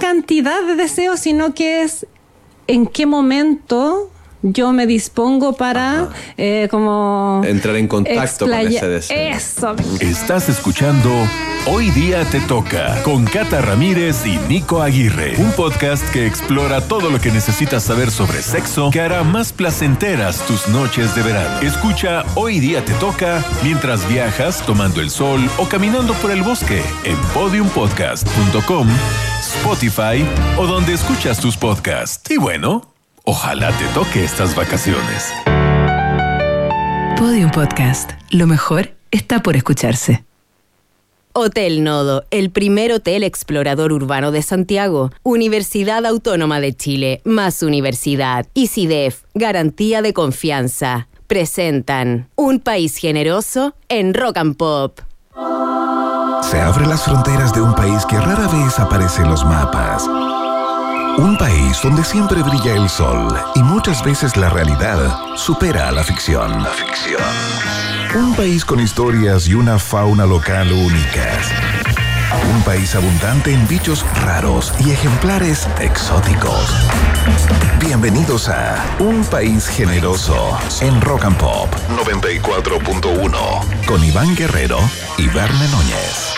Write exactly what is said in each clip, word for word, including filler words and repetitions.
cantidad de deseos, sino que es en qué momento yo me dispongo para eh, como entrar en contacto explaya- con ese deseo. Eso. Estás escuchando Hoy Día Te Toca con Cata Ramírez y Nico Aguirre, un podcast que explora todo lo que necesitas saber sobre sexo que hará más placenteras tus noches de verano. Escucha Hoy Día Te Toca mientras viajas, tomando el sol o caminando por el bosque en podium podcast punto com, Spotify o donde escuchas tus podcasts. Y bueno, ojalá te toque estas vacaciones. Podium Podcast. Lo mejor está por escucharse. Hotel Nodo, el primer hotel explorador urbano de Santiago. Universidad Autónoma de Chile, más universidad. ICIDEF, garantía de confianza. Presentan Un País Generoso en Rock and Pop. Se abren las fronteras de un país que rara vez aparece en los mapas. Un país donde siempre brilla el sol y muchas veces la realidad supera a la ficción. La ficción. Un país con historias y una fauna local únicas. Un país abundante en bichos raros y ejemplares exóticos. Bienvenidos a Un País Generoso en Rock and Pop noventa y cuatro punto uno con Iván Guerrero y Verne Núñez.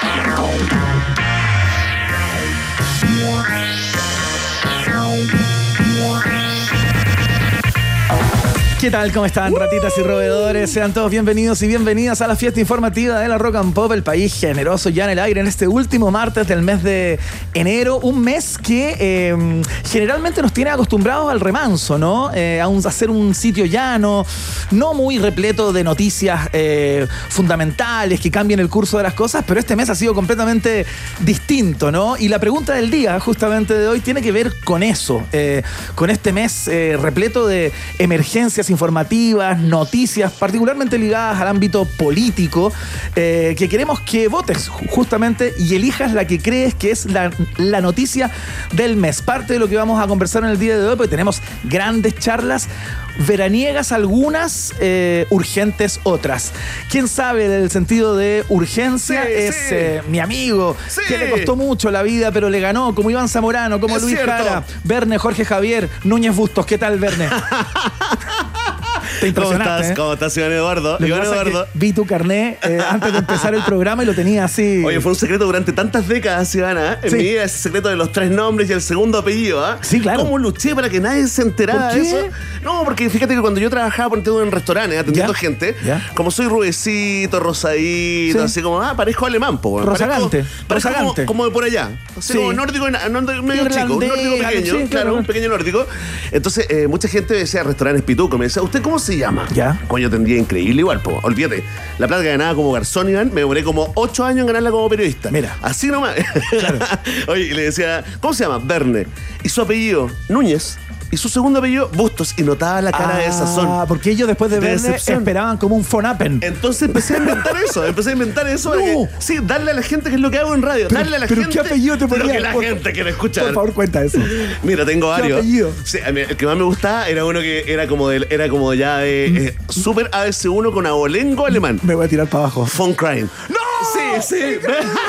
¿Qué tal? ¿Cómo están, ratitas y roedores? Sean todos bienvenidos y bienvenidas a la fiesta informativa de la Rock and Pop, el país generoso ya en el aire en este último martes del mes de enero, un mes que eh, generalmente nos tiene acostumbrados al remanso, ¿no? Eh, a, un, a ser un sitio llano, no muy repleto de noticias eh, fundamentales que cambien el curso de las cosas, pero este mes ha sido completamente distinto, ¿no? Y la pregunta del día, justamente de hoy, tiene que ver con eso, eh, con este mes eh, repleto de emergencias informativas, noticias particularmente ligadas al ámbito político, eh, que queremos que votes justamente y elijas la que crees que es la, la noticia del mes. Parte de lo que vamos a conversar en el día de hoy, porque tenemos grandes charlas veraniegas algunas, eh, urgentes otras. ¿Quién sabe del sentido de urgencia? Sí, es sí. Eh, mi amigo, sí. que le costó mucho la vida, pero le ganó, como Iván Zamorano, como es Luis cierto. Jara, Verne, Jorge Javier, Núñez Bustos. ¿Qué tal, Verne? Te ¿Cómo estás? ¿eh? ¿Cómo estás, Iván Eduardo? Iván Eduardo. Vi tu carnet eh, antes de empezar el programa y lo tenía así. Oye, fue un secreto durante tantas décadas, Ivana. En sí. mi vida, ese secreto de los tres nombres y el segundo apellido, ¿ah? ¿eh? Sí, claro. ¿Cómo luché para que nadie se enterara de eso? No, porque fíjate que cuando yo trabajaba por en restaurantes atendiendo ¿Ya? gente, ¿Ya? como soy rubecito, rosadito, sí. así como, ah, parezco alemán, po. Rosagante. Parezco, parezco Rosagante. Como, como de por allá. Así sí. como nórdico, nórdico medio Irlandés, chico, un nórdico pequeño, sí, claro, claro, un pequeño nórdico. Entonces, eh, mucha gente me decía restaurantes pituco, me decía, ¿usted cómo se llama? Ya. Coño, tendría increíble igual, po. Olvídate. La plata que ganaba como garzón, Iván, me demoré como ocho años en ganarla como periodista. Mira. Así nomás. Claro. Oye, y le decía, ¿cómo se llama? Verne. Y su apellido, Núñez. Y su segundo apellido, Bustos. Y notaba la cara ah, de sazón. Ah, porque ellos después de, de Verne decepción. esperaban como un Fonapen. Entonces empecé a inventar eso. Empecé a inventar eso. No. Que, sí, darle a la gente, que es lo que hago en radio. Pero, darle a la pero gente. ¿qué apellido te ponía? Lo que la por, gente quiere escuchar. Por favor, cuenta eso. Mira, tengo ¿Qué varios. apellido? Sí, el que más me gustaba era uno que era como de, era como ya de mm. eh, super A S uno con abolengo alemán. Me voy a tirar para abajo. Von Krain. ¡No! Sí, sí.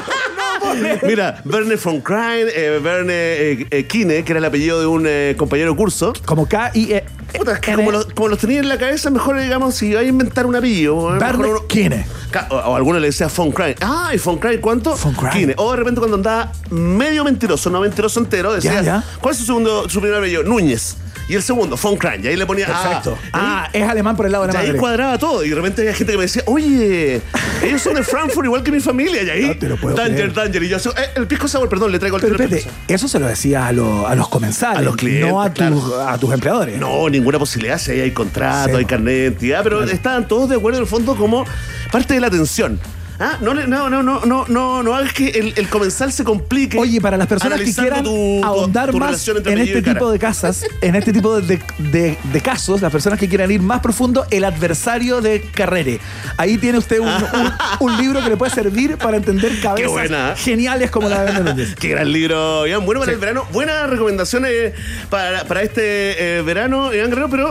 Mira, Verne von Krain, eh, Verne eh, eh, Kine, que era el apellido de un eh, compañero de curso. Como K I E. Puta, es que como, lo, como los tenía en la cabeza, mejor, digamos, si vais a inventar un apellido. Verne uno, Kine. O, o alguno le decía von Krain. Ah, ¿y von Krain cuánto? Von Krain. Kine. O de repente cuando andaba medio mentiroso, no mentiroso entero, decía, ya, ya. ¿cuál es su segundo, su primer apellido? Núñez. Y el segundo, von Krain. Y ahí le ponía. Perfecto. Ah, ah es alemán por el lado de la y madre. ahí cuadraba todo. Y de repente había gente que me decía, oye, ellos son de Frankfurt igual que mi familia. Y ahí, no te lo puedo Danger, creer. Danger. Y yo, eh, el pisco sour, perdón, le traigo el Pero espérate, eso se lo decía a, lo, a los comensales, a los clientes, no a, claro. tus, a tus empleadores. No, ninguna posibilidad. Si ahí hay contrato, sí. hay carnet de identidad, pero claro. estaban todos de acuerdo en el fondo como parte de la atención. Ah, no, no, no, no, no, no, no hagas que el, el comensal se complique. Oye, para las personas que quieran tu, ahondar tu más en este tipo de casas, en este tipo de, de, de casos, las personas que quieran ir más profundo, El adversario de Carrere. Ahí tiene usted un, un, un libro que le puede servir para entender cabezas buena. geniales como la de Verne. Qué gran libro, Iván. Bueno para sí. el verano. Buenas recomendaciones para, para este eh, verano, Iván Guerrero, pero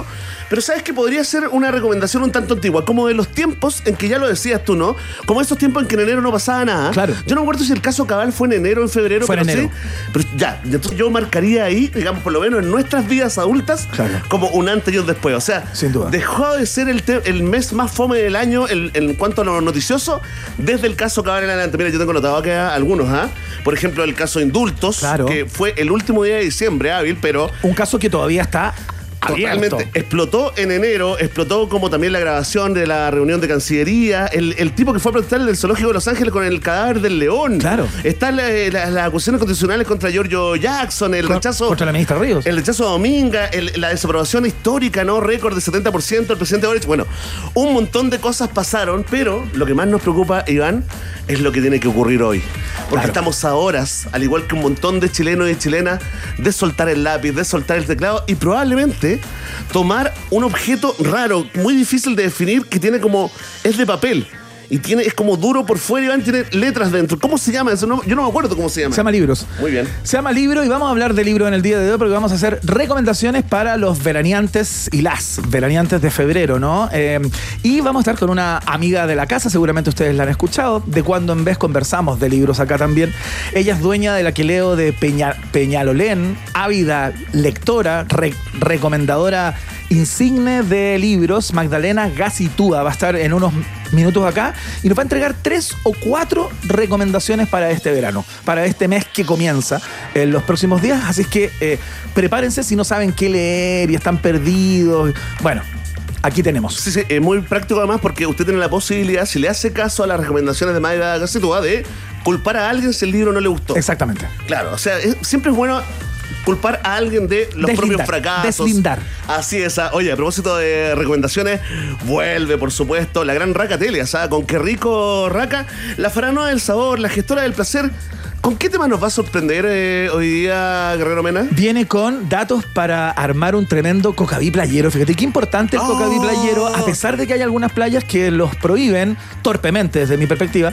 Pero sabes que podría ser una recomendación un tanto antigua, como de los tiempos en que ya lo decías tú, ¿no? Como esos tiempos en que en enero no pasaba nada. Claro. Yo no me acuerdo si el caso Cabal fue en enero o en febrero, fue pero en enero. sí. Pero ya, entonces yo marcaría ahí, digamos, por lo menos en nuestras vidas adultas, claro, como un antes y un después. O sea, sin duda, dejó de ser el, te- el mes más fome del año el, en cuanto a lo noticioso desde el caso Cabal en adelante. Mira, yo tengo notado que algunos, ¿ah? ¿eh? Por ejemplo, el caso Indultos, claro, que fue el último día de diciembre hábil, pero... Un caso que todavía está... Totalmente. Abierto. Explotó en enero, explotó como también la grabación de la reunión de Cancillería, el, el tipo que fue a protestar en el zoológico de Los Ángeles con el cadáver del león. Claro. Están las la, la acusaciones constitucionales contra Giorgio Jackson, el Con, rechazo... Contra la ministra Ríos. El rechazo a Dominga, el, la desaprobación histórica, ¿no? Récord de setenta por ciento del presidente Boric. Bueno, un montón de cosas pasaron, pero lo que más nos preocupa, Iván, es lo que tiene que ocurrir hoy. Porque claro, estamos a horas, al igual que un montón de chilenos y chilenas, de soltar el lápiz, de soltar el teclado y probablemente tomar un objeto raro, muy difícil de definir, que tiene como... es de papel. Y tiene, es como duro por fuera, Iván, tiene letras dentro. ¿Cómo se llama eso? No, yo no me acuerdo cómo se llama. Se llama libros. Muy bien. Se llama libro y vamos a hablar de libro en el día de hoy porque vamos a hacer recomendaciones para los veraneantes y las veraneantes de febrero, ¿no? Eh, y vamos a estar con una amiga de la casa, seguramente ustedes la han escuchado. De cuando en vez conversamos de libros acá también. Ella es dueña del Aquileo de Peña, Peñalolén, ávida lectora, re, recomendadora insigne de libros, Magdalena Gacitúa. Va a estar en unos minutos acá y nos va a entregar tres o cuatro recomendaciones para este verano, para este mes que comienza en los próximos días. Así es que eh, prepárense si no saben qué leer y están perdidos. Bueno, aquí tenemos. Sí, sí, es muy práctico además porque usted tiene la posibilidad, si le hace caso a las recomendaciones de Magdalena Gacitúa, de culpar a alguien si el libro no le gustó. Exactamente. Claro, o sea, es, siempre es bueno culpar a alguien de los deslindar, propios fracasos. Deslindar. Así es. Oye, a propósito de recomendaciones, vuelve, por supuesto, la gran Raca Telia, ¿sabes? Con qué rico Raca, la faraona del sabor, la gestora del placer. ¿Con qué tema nos va a sorprender eh, hoy día, Guerrero Mena? Viene con datos para armar un tremendo cocaví playero. Fíjate, qué importante el oh. cocaví playero, a pesar de que hay algunas playas que los prohíben torpemente, desde mi perspectiva.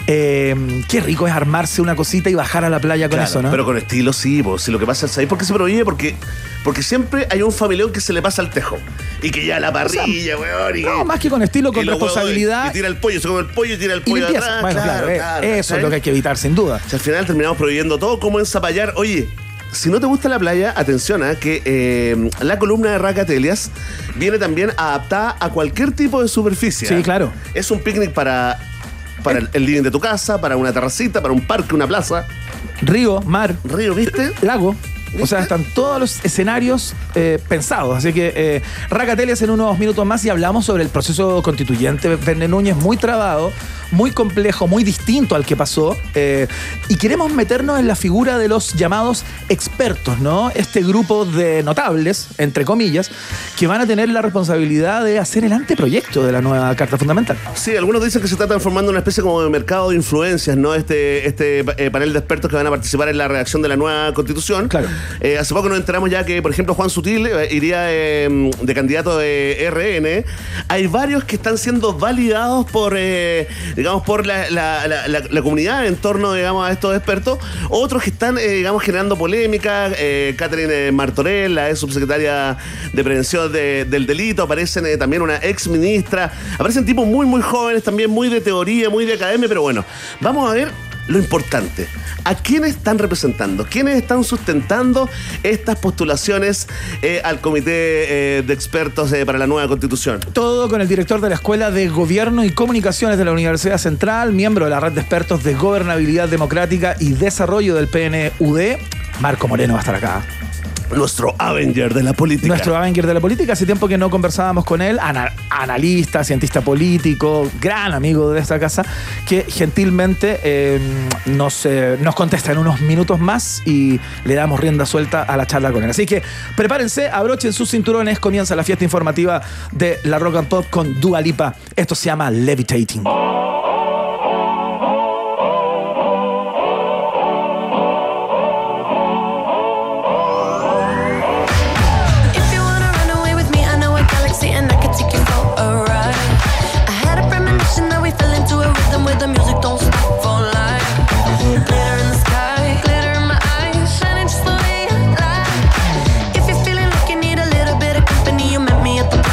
Eh, qué rico es armarse una cosita y bajar a la playa con claro, eso, ¿no? Pero con estilo, sí. Pues, si lo que pasa es, ¿sabes por qué se prohíbe? Porque, porque siempre hay un familión que se le pasa al tejo. Y que ya la parrilla, o sea, weón. Y no, que, más que con estilo, con responsabilidad. Y tira el pollo, se come el pollo y tira el pollo atrás. Bueno, claro, claro, claro, eso ¿sabes? Es lo que hay que evitar, sin duda. O sea, al final terminamos prohibiendo todo, como en Zapallar. Oye, si no te gusta la playa, atención, ¿eh? que eh, la columna de Raca Telias viene también adaptada a cualquier tipo de superficie. Sí, claro. Es un picnic para, para el, el living de tu casa, para una terracita, para un parque, una plaza. Río, mar. Río, ¿viste? Lago. ¿Viste? O sea, están todos los escenarios eh, pensados. Así que eh, Raca Telias en unos minutos más y hablamos sobre el proceso constituyente. Verne Núñez, muy trabado, muy complejo, muy distinto al que pasó. Eh, y queremos meternos en la figura de los llamados expertos, ¿no? Este grupo de notables, entre comillas, que van a tener la responsabilidad de hacer el anteproyecto de la nueva Carta Fundamental. Sí, algunos dicen que se está transformando en una especie como de mercado de influencias, ¿no? Este, este eh, panel de expertos que van a participar en la redacción de la nueva Constitución. Claro. Eh, hace poco nos enteramos ya que, por ejemplo, Juan Sutil eh, iría eh, de candidato de R N. Hay varios que están siendo validados por, eh, digamos, por la, la, la, la, la comunidad en torno, digamos, a estos expertos. Otros que están, eh, digamos, generando polémica. Eh, Catherine Martorell, la ex subsecretaria de Prevención de, del Delito. Aparecen eh, también una ex ministra. Aparecen tipos muy, muy jóvenes, también muy de teoría, muy de academia. Pero bueno, vamos a ver lo importante. ¿A quiénes están representando? ¿Quiénes están sustentando estas postulaciones eh, al comité eh, de expertos eh, para la nueva Constitución? Todo con el director de la Escuela de Gobierno y Comunicaciones de la Universidad Central, miembro de la red de expertos de Gobernabilidad Democrática y Desarrollo del P N U D. Marco Moreno va a estar acá. Nuestro Avenger de la política. Nuestro Avenger de la política. Hace tiempo que no conversábamos con él. Ana, analista, cientista político, gran amigo de esta casa, que gentilmente eh, nos, eh, nos contesta en unos minutos más y le damos rienda suelta a la charla con él. Así que prepárense, abrochen sus cinturones. Comienza la fiesta informativa de la Rock and Pop con Dua Lipa. Esto se llama Levitating. At the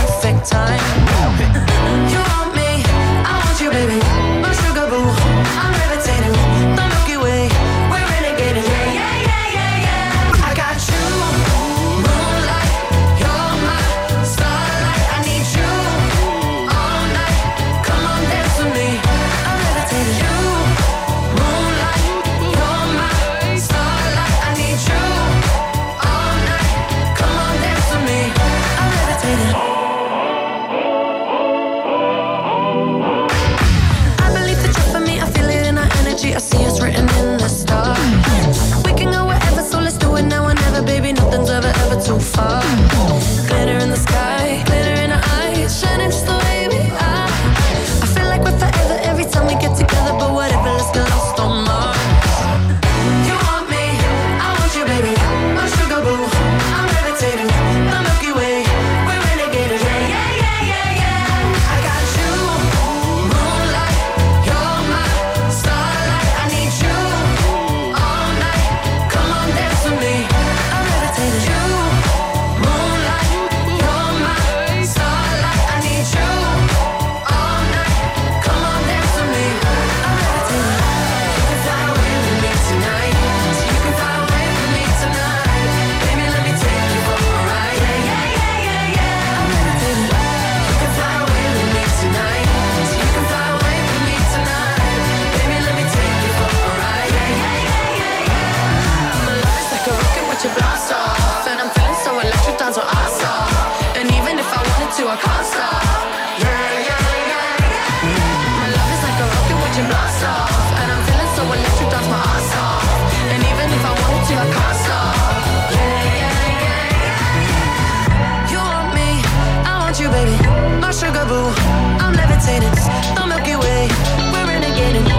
I can't stop. Yeah, yeah, yeah. My love is like a rocket watching blast off, and I'm feeling so electric, that's my ass off. And even if I wanted to, I can't stop. Yeah, yeah, yeah. You want me, I want you, baby. My sugar boo, I'm levitating. The Milky Way, we're renegading.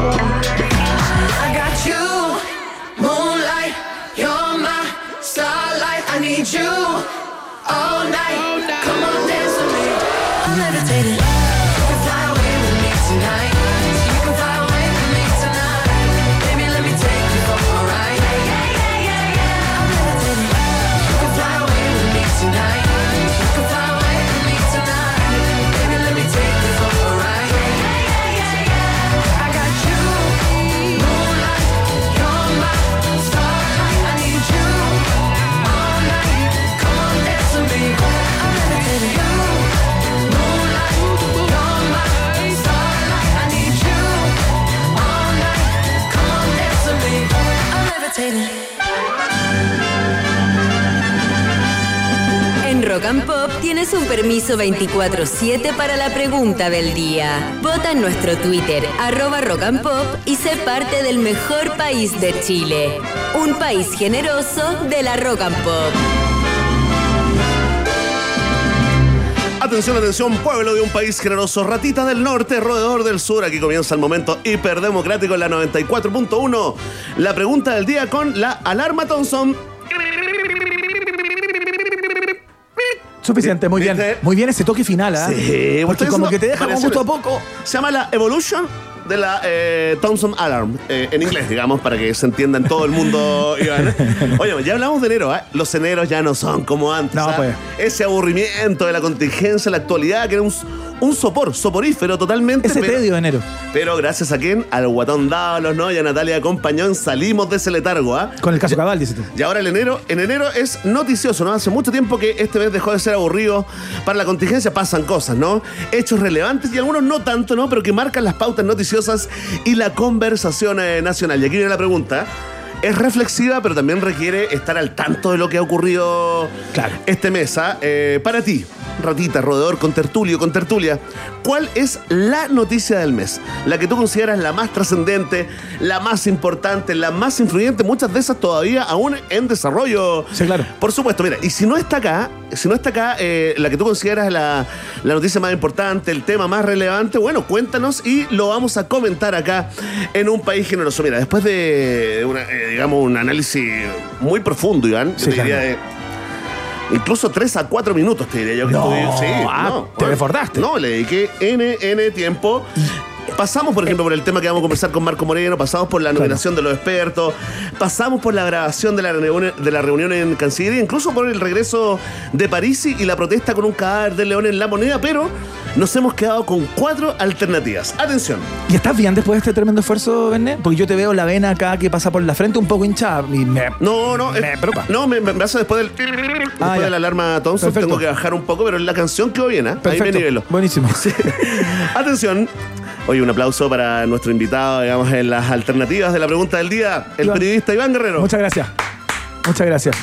I got you, moonlight, you're my starlight. I need you all night. Come on, dance with me. I'm levitating. You can fly away with me tonight. You can fly away with me tonight. Baby, let me take you for a ride. Yeah, yeah, yeah, yeah. I'm levitating. You can fly away with me tonight. You can fly away with me tonight. Baby, let me take you for a ride. Yeah, yeah, yeah, yeah. I got you, moonlight, you're my starlight. I need you all night. Come on, dance with me. I'm levitating. You, moonlight, you're my starlight. I need you all night. Come on, dance with me. I'm levitating. En Rock and Pop tienes un permiso veinticuatro siete para la pregunta del día. Vota en nuestro Twitter, arroba Rock and Pop, y sé parte del mejor país de Chile. Un país generoso de la Rock and Pop. Atención, atención, pueblo de un país generoso, ratita del norte, roedor del sur. Aquí comienza el momento hiperdemocrático en la noventa y cuatro punto uno. La pregunta del día con la alarma Thompson. Suficiente, muy bien. ¿Viste? Muy bien ese toque final, ¿ah? Sí, porque como que te deja con gusto a poco. Se llama la Evolution de la eh, Thompson Alarm, eh, en inglés, digamos, para que se entienda en todo el mundo, Iván. Oye, ya hablamos de enero, ¿eh? Los eneros ya no son como antes. No, ¿eh? pues. Ese aburrimiento de la contingencia, la actualidad, que era un, un sopor, soporífero totalmente. Ese pero, tedio de enero. Pero gracias a quién, al guatón Dávalos, ¿no? Y a Natalia Compañón salimos de ese letargo, ¿ah? ¿eh? Con el caso Cabal, dices tú. Y ahora el enero, en enero es noticioso, ¿no? Hace mucho tiempo que este mes dejó de ser aburrido. Para la contingencia pasan cosas, ¿no? Hechos relevantes y algunos no tanto, ¿no? Pero que marcan las pautas noticiosas y la conversación eh, nacional. Y aquí viene la pregunta. Es reflexiva, pero también requiere estar al tanto de lo que ha ocurrido claro. este mes. ¿eh? Eh, para ti, ratita, roedor, con tertulio, con tertulia, ¿cuál es la noticia del mes? La que tú consideras la más trascendente, la más importante, la más influyente, muchas de esas todavía aún en desarrollo. Sí, claro. Por supuesto, mira, y si no está acá, si no está acá, eh, la que tú consideras la, la noticia más importante, el tema más relevante, bueno, cuéntanos y lo vamos a comentar acá en Un País Generoso. Mira, después de una, eh, digamos, un análisis muy profundo, Iván, sí, yo te diría claro. de incluso tres a cuatro minutos, te diría yo que no, estuve. Sí, ah, no, te desbordaste. No, le dediqué N, N tiempo. Pasamos, por ejemplo, por el tema que vamos a conversar con Marco Moreno, pasamos por la nominación claro. de los expertos, pasamos por la grabación de la reunión, de la reunión en Cancillería, incluso por el regreso de Parisi y la protesta con un cadáver de león en La Moneda, pero nos hemos quedado con cuatro alternativas. Atención. ¿Y estás bien después de este tremendo esfuerzo, Berné? Porque yo te veo la vena acá que pasa por la frente un poco hinchada y me No, no, me eh, preocupa. No, me, me hace después del ah, después de la alarma Thompson. Perfecto. Tengo que bajar un poco, pero la canción quedó bien, ¿eh? Ahí me nivelo. Buenísimo. Sí. Atención. Oye, un aplauso para nuestro invitado, digamos, en las alternativas de la pregunta del día, el Iván. periodista Iván Guerrero. Muchas gracias. Muchas gracias.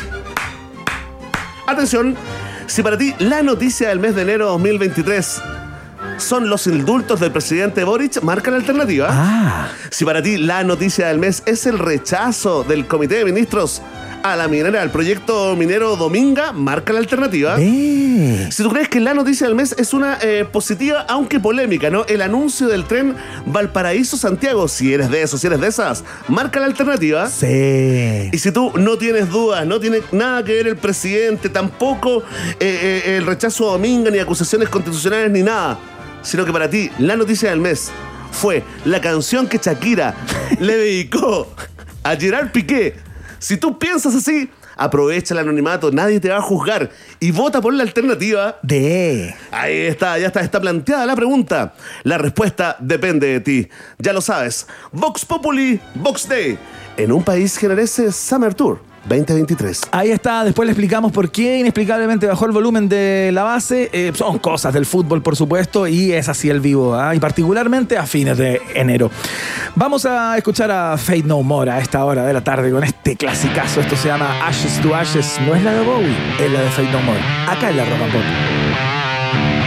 Atención, si para ti la noticia del mes de enero dos mil veintitrés son los indultos del presidente Boric, marca la alternativa. Ah. Si para ti la noticia del mes es el rechazo del Comité de Ministros a la minera, al proyecto minero Dominga, marca la alternativa. Eh. Si tú crees que la noticia del mes es una eh, positiva, aunque polémica, ¿no? El anuncio del tren Valparaíso-Santiago, si eres de esos, si eres de esas, marca la alternativa. Sí. Y si tú no tienes dudas, no tiene nada que ver el presidente, tampoco eh, eh, el rechazo a Dominga, ni acusaciones constitucionales, ni nada, sino que para ti la noticia del mes fue la canción que Shakira le dedicó a Gerard Piqué. Si tú piensas así, aprovecha el anonimato, nadie te va a juzgar y vota por la alternativa de... Ahí está, ya está, está planteada la pregunta. La respuesta depende de ti. Ya lo sabes. Vox Populi, Vox Day. En Un País Generese Summer Tour veinte veintitrés. Ahí está, después le explicamos por qué inexplicablemente bajó el volumen de la base. Eh, son cosas del fútbol, por supuesto, y es así el vivo, ¿eh? Y particularmente a fines de enero. Vamos a escuchar a Faith No More a esta hora de la tarde con este clasicazo. Esto se llama Ashes to Ashes. No es la de Bowie, es la de Faith No More. Acá en la Rock and Pop.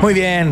Muy bien.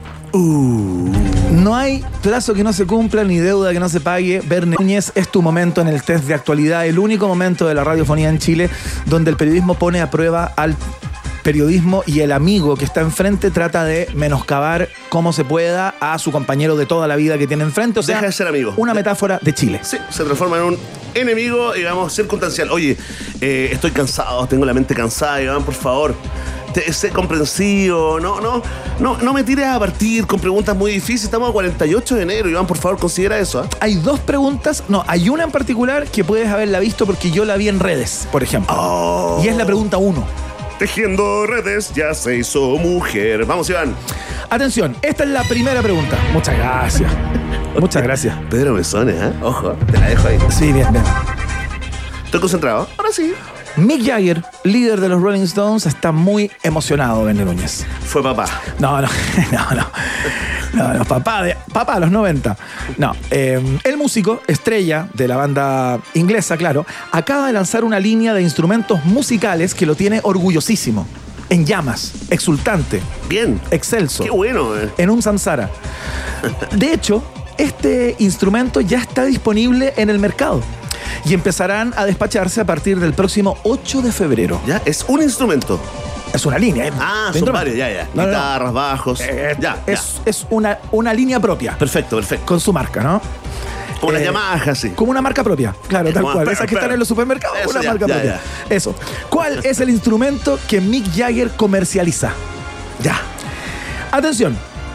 Uh. No hay plazo que no se cumpla ni deuda que no se pague. Verne Núñez, es tu momento en el test de actualidad, el único momento de la radiofonía en Chile donde el periodismo pone a prueba al periodismo y el amigo que está enfrente trata de menoscabar como se pueda a su compañero de toda la vida que tiene enfrente. O sea, deja de ser amigo. Una metáfora de Chile. Sí, se transforma en un enemigo, digamos, circunstancial. Oye, eh, estoy cansado, tengo la mente cansada, Iván, por favor. Te, sé comprensivo, no, no, no, no me tires a partir con preguntas muy difíciles. Estamos a cuarenta y ocho de enero, Iván, por favor, considera eso. ¿eh? Hay dos preguntas, no, hay una en particular que puedes haberla visto porque yo la vi en redes, por ejemplo. Oh. Y es la pregunta uno. Tejiendo redes, ya se hizo mujer. Vamos, Iván. Atención, esta es la primera pregunta. Muchas gracias. Muchas gracias. Pedro Mesones, ¿eh? Ojo, te la dejo ahí. Sí, bien, bien. Estoy concentrado. Ahora sí. Mick Jagger, líder de los Rolling Stones, está muy emocionado, Verne Núñez. Fue papá. No, no, no, no. No, no, papá, de, papá a los noventa. No, eh, el músico, estrella de la banda inglesa, claro, acaba de lanzar una línea de instrumentos musicales que lo tiene orgullosísimo. En llamas, exultante. Bien. Excelso. Qué bueno, eh. En un Samsara. De hecho, este instrumento ya está disponible en el mercado. Y empezarán a despacharse a partir del próximo ocho de febrero. Ya, es un instrumento. Es una línea. ¿eh? Ah, son varios, ya, ya. No, Guitarras, no, no. bajos. Eh, ya, es, ya. Es una, una línea propia. Perfecto, perfecto. Con su marca, ¿no? Como eh, las Yamaha, sí. Como una marca propia. Claro, tal Como cual. pero, Esas que pero. están en los supermercados. Eso, una ya, marca ya, propia. ya. Eso. ¿Cuál es el instrumento que Mick Jagger comercializa? Ya. Atención.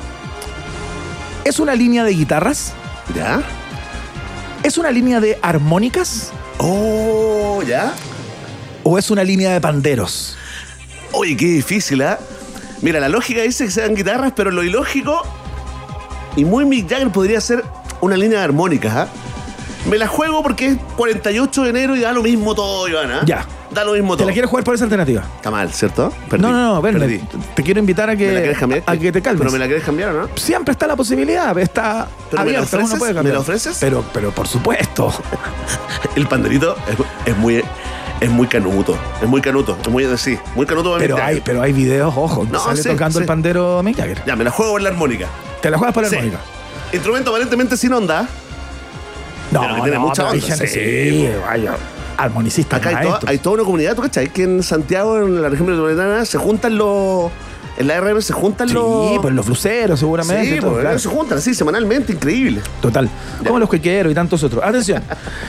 ¿Es una línea de guitarras? Ya. ¿Es una línea de armónicas? Oh, ya. ¿O es una línea de panderos? Oye, qué difícil, ¿ah? ¿eh? Mira, la lógica dice que sean guitarras, pero lo ilógico y muy Mick Jagger podría ser una línea de armónicas, ¿ah? ¿eh? Me la juego porque es cuarenta y ocho de enero y da lo mismo todo, Ivana. ¿eh? Ya. Da lo mismo ¿Te todo. la quieres jugar por esa alternativa? Está mal, ¿cierto? Perdí. No, no, no, Verne, Perdí. te quiero invitar a que, ¿Me la quieres cambiar? a que te calmes. ¿Pero me la quieres cambiar o no? Siempre está la posibilidad, está ¿Pero me la abierta, uno ofreces? puede cambiar. ¿Me la ofreces? Pero, pero por supuesto. El panderito es, es muy... Es muy canuto, es muy canuto, es muy sí, muy canuto para Pero Mick hay, Jagger. pero hay videos, ojo, No, sale sí, tocando sí. el pandero Mick Jagger. Ya, me la juego por la armónica. ¿Te la juegas por la Sí. armónica? Instrumento aparentemente sin onda. No, Pero que tiene no, mucha pero hay onda, gente, sí. sí, vaya, armonicistas Acá hay toda, maestros. hay toda una comunidad, ¿tú cachai? Que en Santiago, en la región metropolitana, se juntan los... En la R M se juntan Sí, los... pues los fluceros seguramente. Sí, todo, pues, claro. se juntan así semanalmente, increíble. Total. Como los cuequeros y tantos otros. Atención.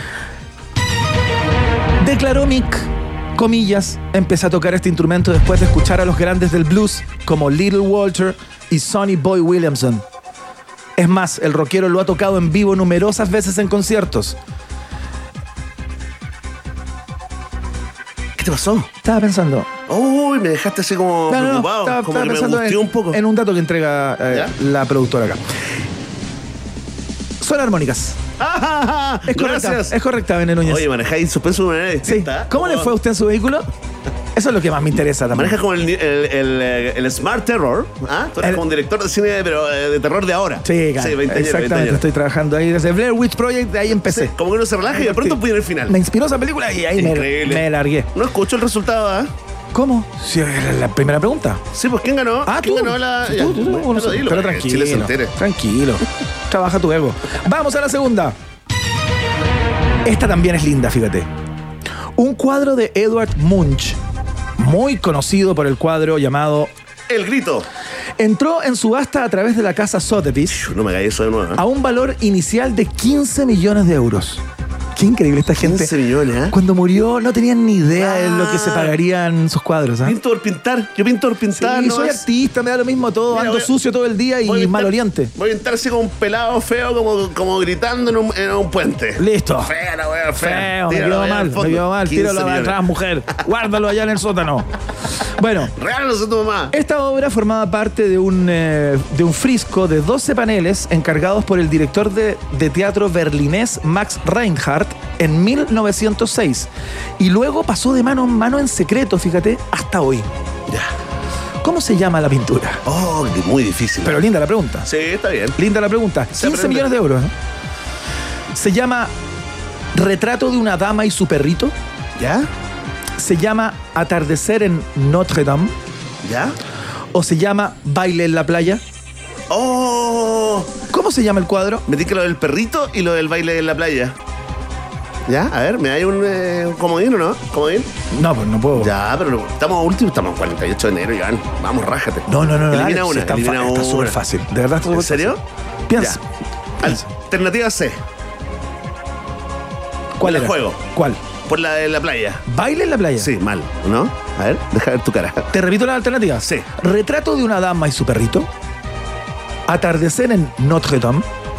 Declaró Mick, comillas, empecé a tocar este instrumento después de escuchar a los grandes del blues como Little Walter y Sonny Boy Williamson. Es más, el rockero lo ha tocado en vivo numerosas veces en conciertos. ¿Qué te pasó? Estaba pensando. Uy, me dejaste así como No, no, no, preocupado, estaba, como estaba que me pensando angustió en, un poco. en un dato que entrega eh, la productora acá. Son armónicas. Es correcta, Gracias. es correcta, Verne Núñez. Oye, manejáis suspenso de una manera Sí. distinta. ¿Cómo le fue a usted en su vehículo? Eso es lo que más me interesa también. Manejas como el, el, el, el Smart Terror. ¿Ah? Tú eres El- como un director de cine, pero eh, de terror de ahora. Sí, claro. Sí, veinte años, Exactamente, veinte años. estoy trabajando ahí desde Blair Witch Project, de ahí empecé. Sí, como que uno se relaja y de pronto puede ir al final. Me inspiró esa película y ahí me, Increíble. me largué. No escucho el resultado, ¿ah? ¿Cómo? Sí, era la primera pregunta. Sí, pues ¿quién ganó? Ah, ¿Quién tú. ganó la...? Tú, ya, tú, tú, bueno, bueno, dilo, pero para que Chile se tranquilo, entere. tranquilo. Trabaja tu ego. Vamos a la segunda. Esta también es linda, fíjate. Un cuadro de Edward Munch, muy conocido por el cuadro llamado El grito. entró en subasta a través de la casa Sotheby's No me hagáis eso de nuevo. ¿eh? a un valor inicial de quince millones de euros. Qué increíble esta gente. quince millones, ¿eh? Cuando murió no tenían ni idea de lo que se Ah. pagarían sus cuadros. ¿ah? Pinto por pintar. Yo pinto por Sí, pintar. ¿no? soy Es- artista, me da lo mismo todo, Mira, ando voy a- sucio todo el día y voy a pintar- maloliente. Voy a pintar así como un pelado feo, como, como gritando en un, en un puente. Listo. Fea la wea, fea. Feo, me Tíralo quedó allá al mal, me fondo. quedó mal. quince Tíralo millones. atrás, mujer. Guárdalo allá en el sótano. Bueno, Regálanos a tu mamá. esta obra formaba parte de un, eh, de un frisco de doce paneles encargados por el director de, de teatro berlinés Max Reinhardt en mil novecientos seis. Y luego pasó de mano en mano en secreto, fíjate, hasta hoy. Ya. ¿Cómo se llama la pintura? Oh, muy difícil. Pero linda la pregunta. Sí, está bien. Linda la pregunta. Se quince aprende. millones de euros. ¿eh? Se llama Retrato de una dama y su perrito. ¿Ya? Se llama Atardecer en Notre Dame. ¿Ya? ¿O se llama Baile en la playa? ¡Oh! ¿Cómo se llama el cuadro? Me di que lo del perrito y lo del baile en la playa. ¿Ya? A ver, ¿me hay un, eh, un comodín o no? ¿Comodín? No, pues no puedo. Ya, pero no, estamos a último, estamos en cuarenta y ocho de enero, Iván. Vamos, rájate. No, no, no. Elimina dale, una, está elimina fa- una. Está súper fácil. De verdad está ¿En súper serio? fácil. Piensa. Ya. Alternativa C. ¿Cuál el era? juego? ¿Cuál? Por la de la playa. ¿Baile en la playa? Sí, mal, ¿no? A ver, deja ver tu cara. ¿Te repito las alternativas? Sí. Retrato de una dama y su perrito. Atardecer en Notre Dame.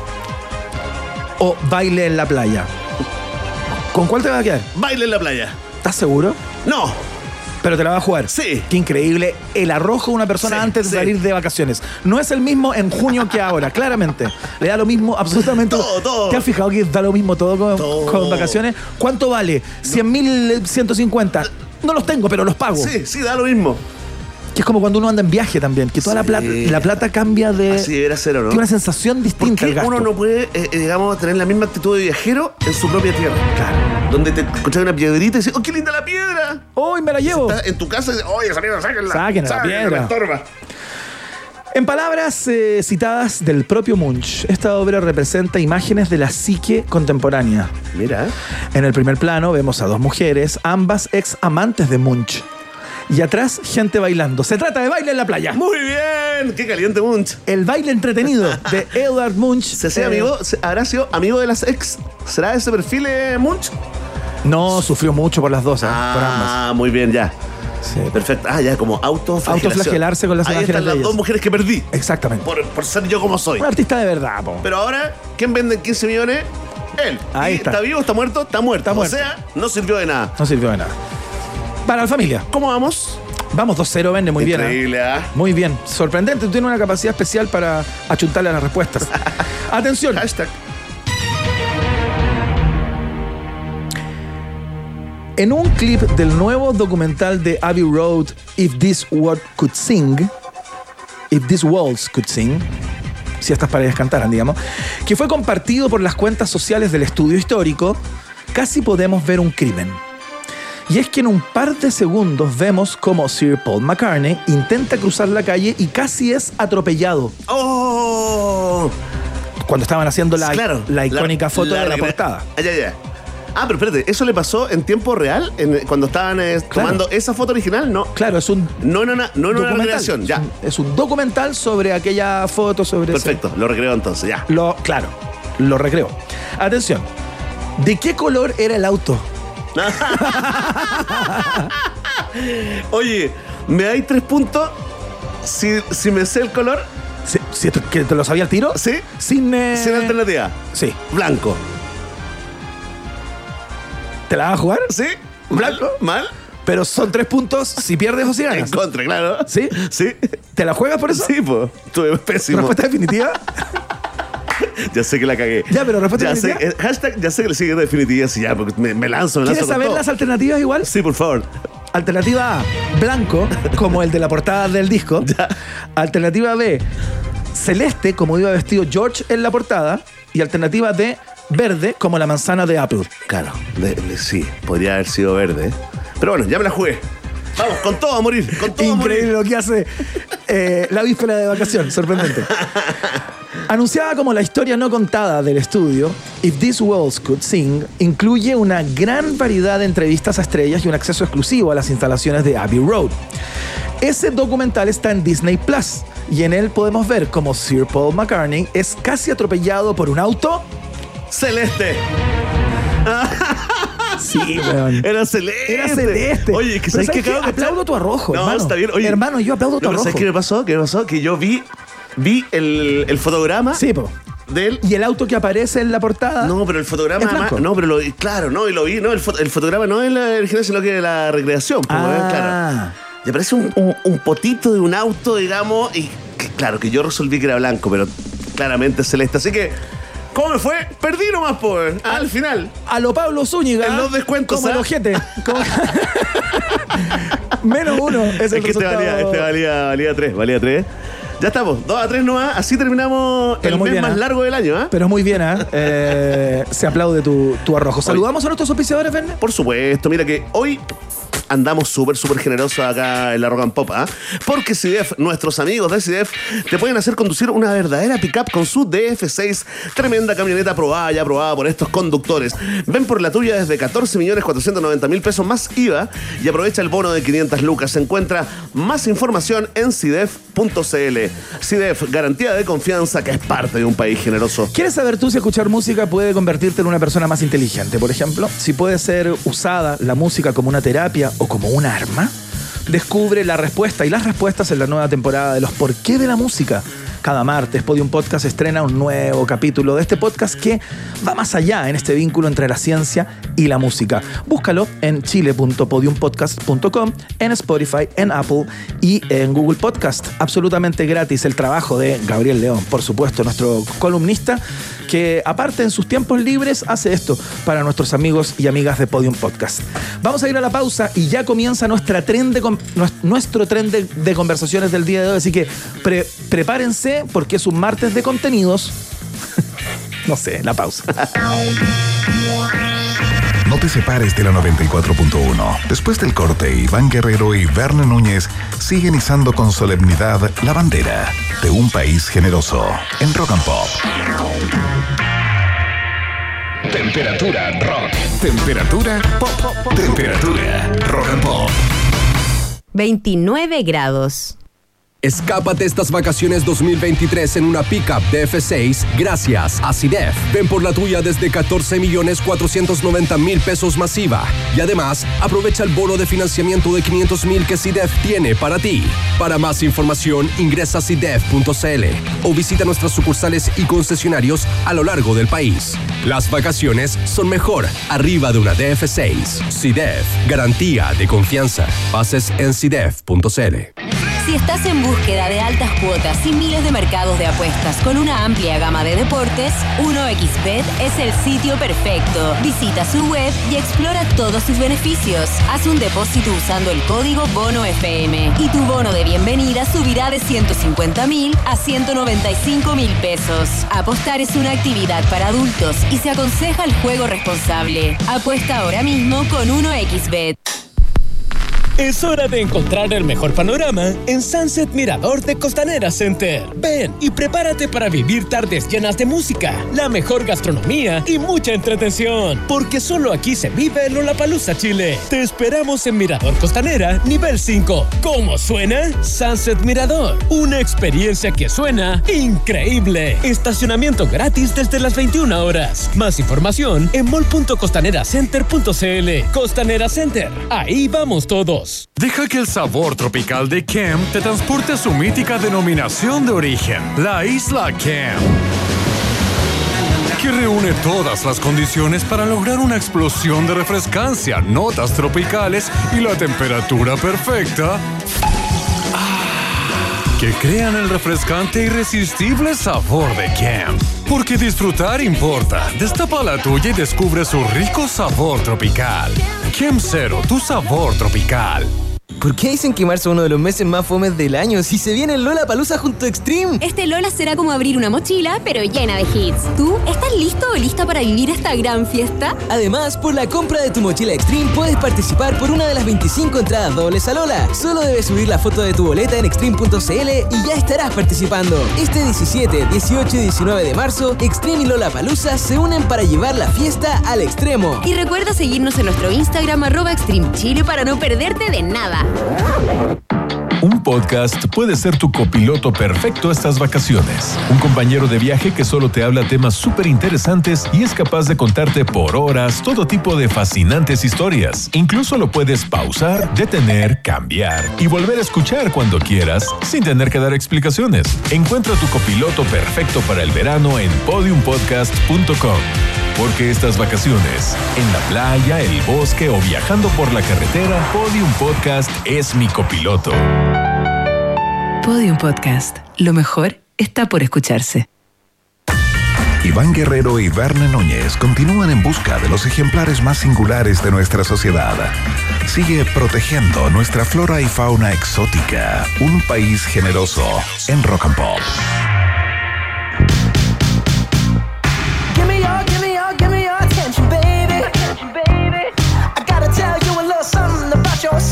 O baile en la playa. ¿Con cuál te vas a quedar? Baile en la playa. ¿Estás seguro? No. Pero te la vas a jugar. Sí. Qué increíble. El arrojo de una persona Sí, antes de sí. salir de vacaciones. No es el mismo en junio que ahora, claramente. Le da lo mismo absolutamente. Todo, todo. ¿Te has fijado que da lo mismo todo con, Todo. con vacaciones? ¿Cuánto vale? cien mil ciento cincuenta. No los tengo, pero los pago. Sí, sí, da lo mismo. Que es como cuando uno anda en viaje también, que toda Sí. la plata, la plata cambia de. Así debería ser, ¿o no? Tiene una sensación ¿Por distinta al qué gasto. uno no puede, eh, eh, digamos, tener la misma actitud de viajero en su propia tierra? Claro. Donde te escuchas una piedrita y dices, ¡oh, qué linda la piedra! ¡Hoy me la llevo! Estás en tu casa y dices, ¡oye, esa piedra, sáquenla! Sáquenla, la piedra. me estorba. En palabras eh, citadas del propio Munch, esta obra representa imágenes de la psique contemporánea. Mira. En el primer plano vemos a dos mujeres, ambas ex amantes de Munch. Y atrás, gente bailando. Se trata de Baile en la playa. Muy bien. ¡Qué caliente, Munch! El baile entretenido de Edward Munch. ¿Se hacía eh, amigo? ¿Se- ¿Habrá sido amigo de las ex? ¿Será ese perfil, eh, Munch? No, sufrió mucho por las dos, ¿eh? por ambas. Ah, muy bien, ya. Sí. Perfecto. Ah, ya, como autoflagelación. Autoflagelarse con las Ahí imágenes están de las ellas. dos mujeres que perdí. Exactamente. Por, por ser yo como soy. Un artista de verdad, po. Pero ahora, ¿quién vende en quince millones? Él. Ahí Y está. ¿Está vivo? ¿Está muerto? Está muerto. Está muerto. O sea, no sirvió de nada. No sirvió de nada. Para la familia. ¿Cómo vamos? Vamos, dos cero, vende muy bien. ¿eh? Increíble, ¿ah? Muy bien. Sorprendente. Tú tienes una capacidad especial para achuntarle a las respuestas. Atención. Hashtag. En un clip del nuevo documental de Abbey Road, If This World Could Sing, If These Walls Could Sing, si estas paredes cantaran, digamos, que fue compartido por las cuentas sociales del estudio histórico, casi podemos ver un crimen. Y es que en un par de segundos vemos cómo Sir Paul McCartney intenta cruzar la calle y casi es atropellado. ¡Oh! Cuando estaban haciendo la, Claro, la icónica la- foto la de la recre- portada. Ah, ya, ya. Ah, pero espérate, ¿eso le pasó en tiempo real? En- cuando estaban eh, Claro. tomando esa foto original, ¿no? Claro, es un No en una, no en una documental. recreación, ya. Es un, es un documental sobre aquella foto, sobre ese- Perfecto, lo recreo entonces, ya. Lo, claro, lo recreó. Atención. ¿De qué color era el auto? Oye, ¿me dais tres puntos si, si me sé el color? Si, si te, que te lo sabía al tiro. ¿Sí? Sin, eh, Sin alternativa. Sí. Blanco. ¿Te la vas a jugar? ¿Sí? Blanco. ¿Mal? Pero son tres puntos si pierdes o si En ganas. contra, claro. ¿Sí? ¿Sí? ¿Te la juegas por eso? Sí, pues. Estuve pésimo. ¿Respuesta definitiva? Ya sé que la cagué. Ya, pero respuesta ya sé, definitiva. eh, hashtag, ya sé que le sigue definitiva, sí, ya, porque me, me lanzo, me lanzo. ¿Quieres con saber todo. las alternativas igual? Sí, por favor. Alternativa A, blanco, como el de la portada del disco. Ya. Alternativa B, celeste, como iba vestido George en la portada. Y alternativa D, verde, como la manzana de Apple. Claro, de- de- sí, podría haber sido verde. Pero bueno, ya me la jugué. Vamos, con todo a morir, con todo Increíble a morir. lo que hace eh, la víspera de vacación, sorprendente. Anunciada como la historia no contada del estudio, If These Walls Could Sing incluye una gran variedad de entrevistas a estrellas y un acceso exclusivo a las instalaciones de Abbey Road. Ese documental está en Disney Plus y en él podemos ver cómo Sir Paul McCartney es casi atropellado por un auto. Celeste. Sí, weón. Era celeste. Era celeste. Oye, que Pero ¿sabes qué? qué? Acabo de cachar? Aplaudo tu arrojo, No, hermano. está bien. Oye, Hermano, yo aplaudo tu no, pero arrojo. ¿sabes qué me pasó? ¿Qué me pasó? Que yo vi, vi el, el fotograma Sí, po. de él. Y el auto que aparece en la portada. No, pero el fotograma ¿Es blanco? además- no, pero lo, claro, no, y lo vi, no, el, foto- el fotograma no es la original, sino que la recreación, pues, Ah. claro. Y aparece un, un, un potito de un auto, digamos, y que, claro, que yo resolví que era blanco, pero claramente es celeste. Así que, ¿cómo me fue? Perdí nomás, pues, al final. A lo Pablo Zúñiga. En los descuentos, Como el ¿ah? ojete. Como- Menos uno es el Es que este resultado. valía, este valía, valía tres, valía tres. Ya estamos, dos a tres nomás, así terminamos Pero el muy mes bien, más ¿ah? largo del año, ¿ah? Pero muy bien, ¿eh? Eh, se aplaude tu, tu arrojo. Saludamos a nuestros auspiciadores, Verne. Por supuesto, mira que hoy andamos súper, súper generosos acá en la Rock and Pop, ¿ah? ¿eh? Porque C D F, nuestros amigos de C D F, te pueden hacer conducir una verdadera pickup con su D F seis, tremenda camioneta aprobada y aprobada por estos conductores. Ven por la tuya desde catorce millones cuatrocientos noventa mil pesos más I V A y aprovecha el bono de quinientas lucas. Encuentra más información en C D F punto C L. C D F, garantía de confianza que es parte de un país generoso. ¿Quieres saber tú si escuchar música puede convertirte en una persona más inteligente, por ejemplo? Si puede ser usada la música como una terapia o como un arma. Descubre la respuesta y las respuestas en la nueva temporada de los por qué de la música. Cada martes, Podium Podcast estrena un nuevo capítulo de este podcast que va más allá en este vínculo entre la ciencia y la música. Búscalo en chile punto podium podcast punto com, en Spotify, en Apple y en Google Podcast. Absolutamente gratis el trabajo de Gabriel León, por supuesto, nuestro columnista, que aparte en sus tiempos libres hace esto para nuestros amigos y amigas de Podium Podcast. Vamos a ir a la pausa y ya comienza nuestra tren de, nuestro tren de, de conversaciones del día de hoy, así que pre, prepárense porque es un martes de contenidos. No sé, la pausa. No te separes de la noventa y cuatro punto uno. Después del corte, Iván Guerrero y Verne Núñez siguen izando con solemnidad la bandera de un país generoso en Rock and Pop. Temperatura rock. Temperatura pop. Temperatura rock and pop. veintinueve grados. Escápate estas vacaciones dos mil veintitrés en una pickup D F seis gracias a C D F. Ven por la tuya desde catorce millones cuatrocientos noventa mil pesos más I V A. Y además, aprovecha el bono de financiamiento de quinientos mil que C D F tiene para ti. Para más información, ingresa a C D F punto C L o visita nuestras sucursales y concesionarios a lo largo del país. Las vacaciones son mejor arriba de una D F seis. C D F, garantía de confianza. Bases en C D F punto C L. Si estás en búsqueda de altas cuotas y miles de mercados de apuestas con una amplia gama de deportes, uno equis bet es el sitio perfecto. Visita su web y explora todos sus beneficios. Haz un depósito usando el código bono F M y tu bono de bienvenida subirá de ciento cincuenta mil a ciento noventa y cinco mil pesos. Apostar es una actividad para adultos y se aconseja el juego responsable. Apuesta ahora mismo con uno equis bet. Es hora de encontrar el mejor panorama en Sunset Mirador de Costanera Center. Ven y prepárate para vivir tardes llenas de música, la mejor gastronomía y mucha entretención, porque solo aquí se vive Lollapalooza Chile. Te esperamos en Mirador Costanera, nivel cinco. ¿Cómo suena? Sunset Mirador, una experiencia que suena increíble. Estacionamiento gratis desde las veintiuna horas. Más información en mall punto costanera center punto c l. Costanera Center, ahí vamos todos. Deja que el sabor tropical de Kem te transporte a su mítica denominación de origen, la Isla Kem, que reúne todas las condiciones para lograr una explosión de refrescancia, notas tropicales y la temperatura perfecta que crean el refrescante e irresistible sabor de Kem. Porque disfrutar importa. Destapa la tuya y descubre su rico sabor tropical. Kem Cero, tu sabor tropical. ¿Por qué dicen que marzo es uno de los meses más fomes del año si se viene el Lollapalooza junto a Extreme? Este Lola será como abrir una mochila, pero llena de hits. ¿Tú estás listo o lista para vivir esta gran fiesta? Además, por la compra de tu mochila Extreme puedes participar por una de las veinticinco entradas dobles a Lola. Solo debes subir la foto de tu boleta en extreme punto c l y ya estarás participando. Este diecisiete, dieciocho y diecinueve de marzo, Extreme y Lollapalooza se unen para llevar la fiesta al extremo. Y recuerda seguirnos en nuestro Instagram arroba Extreme Chile para no perderte de nada. Un podcast puede ser tu copiloto perfecto estas vacaciones. Un compañero de viaje que solo te habla temas súper interesantes y es capaz de contarte por horas todo tipo de fascinantes historias. Incluso lo puedes pausar, detener, cambiar y volver a escuchar cuando quieras sin tener que dar explicaciones. Encuentra tu copiloto perfecto para el verano en podium podcast punto com. Porque estas vacaciones, en la playa, el bosque o viajando por la carretera, Podium Podcast es mi copiloto. Podium Podcast. Lo mejor está por escucharse. Iván Guerrero y Verne Núñez continúan en busca de los ejemplares más singulares de nuestra sociedad. Sigue protegiendo nuestra flora y fauna exótica. Un país generoso en Rock and Pop. Your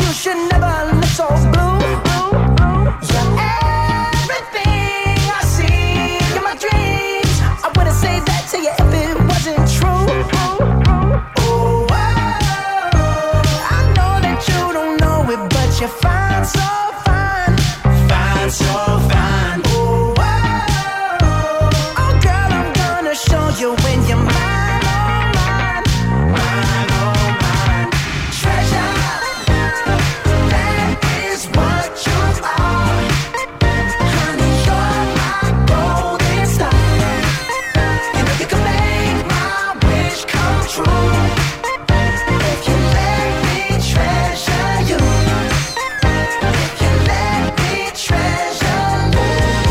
you should never look so blue. You're everything I see in my dreams. I wouldn't say that to you if it wasn't true. Ooh, oh, I know that you don't know it, but you're fine, so fine, fine, so fine. Ooh, oh, oh girl, I'm gonna show you when you're mine, oh mine, mine, oh mine. Treasure, that is what you are. Honey, you're my golden star. You know you can make my wish come true. If you let me treasure you. If you let me treasure you.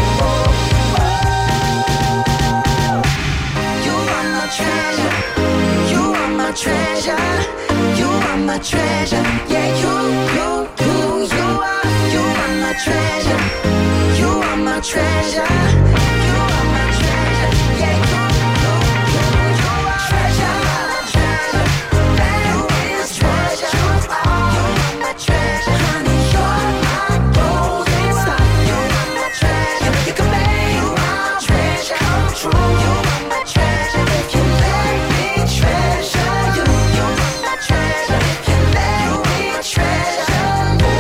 You are my treasure. You are my treasure. You are my treasure. Yeah, you, you, you, you are. You are my treasure. You are my treasure. You are my treasure. Yeah, you, you, you, you are. Treasure, treasure. That is treasure. You are. You are my treasure. Honey, you're my golden star. You are my treasure. You know you can make my treasure come true. You are my treasure. If you let me treasure you. You are my treasure. If you let me treasure you.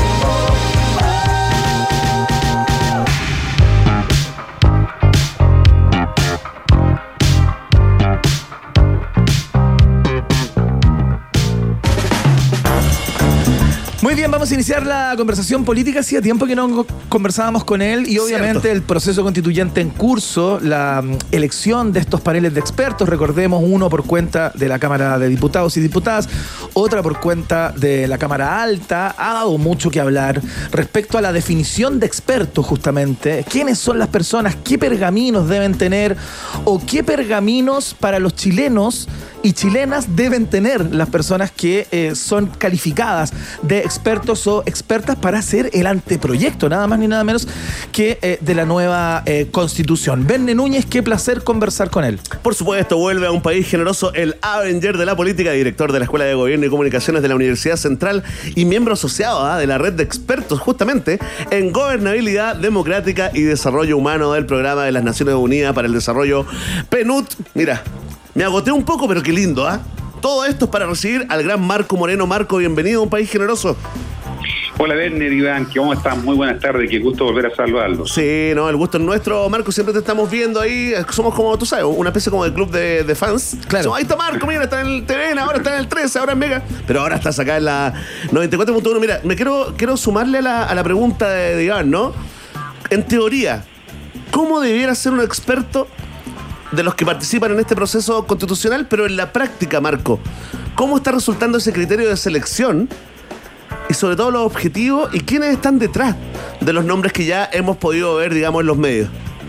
Muy bien, vamos a iniciar la conversación política. Hacía tiempo que no conversábamos con él y obviamente Cierto. el proceso constituyente en curso, la mm, elección de estos paneles de expertos, recordemos, uno por cuenta de la Cámara de Diputados y Diputadas, otra por cuenta de la Cámara Alta, ha dado mucho que hablar respecto a la definición de expertos justamente. ¿Quiénes son las personas? ¿Qué pergaminos deben tener? ¿O qué pergaminos para los chilenos y chilenas deben tener las personas que eh, son calificadas de expertos o expertas para hacer el anteproyecto, nada más ni nada menos que eh, de la nueva eh, Constitución? Verne Núñez, qué placer conversar con él. Por supuesto, vuelve a un país generoso el Avenger de la política, director de la Escuela de Gobierno y Comunicaciones de la Universidad Central y miembro asociado ¿eh? de la red de expertos justamente en gobernabilidad democrática y desarrollo humano del Programa de las Naciones Unidas para el Desarrollo, P N U D. Mira, me agoté un poco, pero qué lindo, ¿ah? ¿eh? Todo esto es para recibir al gran Marco Moreno. Marco, bienvenido a un país generoso. Hola, Werner, Iván, ¿cómo están? Muy buenas tardes, qué gusto volver a saludarlos. Sí, no, el gusto es nuestro, Marco, siempre te estamos viendo ahí, somos como, tú sabes, una especie como de club de, de fans. Claro. Somos, ahí está Marco, mira, está en el T V N, ahora está en el trece, ahora en Mega, pero ahora estás acá en la noventa y cuatro punto uno. Mira, me quiero, quiero sumarle a la, a la pregunta de, de Iván, ¿no? En teoría, ¿cómo debiera ser un experto de los que participan en este proceso constitucional, pero en la práctica, Marco? ¿Cómo está resultando ese criterio de selección? Y sobre todo los objetivos y quiénes están detrás de los nombres que ya hemos podido ver, digamos, en los medios.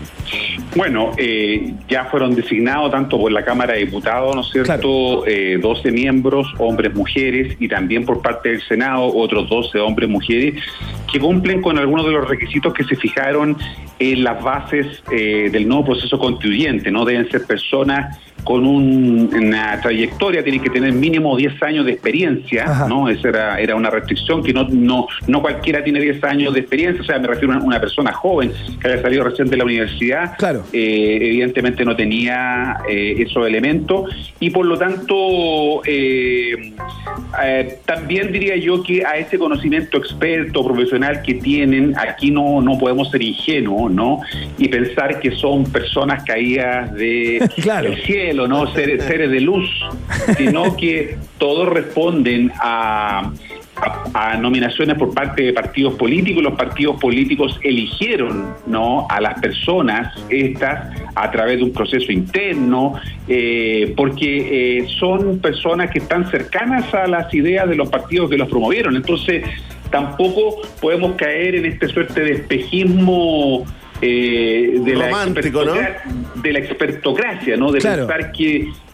Bueno, eh, ya fueron designados tanto por la Cámara de Diputados, ¿no es cierto?, claro. eh, doce miembros, hombres, mujeres, y también por parte del Senado, otros doce hombres, mujeres, que cumplen con algunos de los requisitos que se fijaron en las bases eh, del nuevo proceso constituyente, ¿no? Deben ser personas con un, una trayectoria, tienen que tener mínimo diez años de experiencia. Ajá. ¿No? Esa era, era una restricción, que no, no, no cualquiera tiene diez años de experiencia, o sea, me refiero a una, una persona joven que haya salido recién de la universidad, claro. eh, evidentemente no tenía eh, esos elementos, y por lo tanto eh, eh, también diría yo que a ese conocimiento experto, profesional que tienen, aquí no, no podemos ser ingenuos, ¿no? Y pensar que son personas caídas de, claro. del cielo, no seres, seres de luz, sino que todos responden a, a, a nominaciones por parte de partidos políticos. Los partidos políticos eligieron, ¿no?, a las personas estas a través de un proceso interno, eh, porque eh, son personas que están cercanas a las ideas de los partidos que los promovieron. Entonces tampoco podemos caer en esta suerte de espejismo Eh, de, la romántico, ¿no? de la expertocracia, ¿no? De claro. pensar que,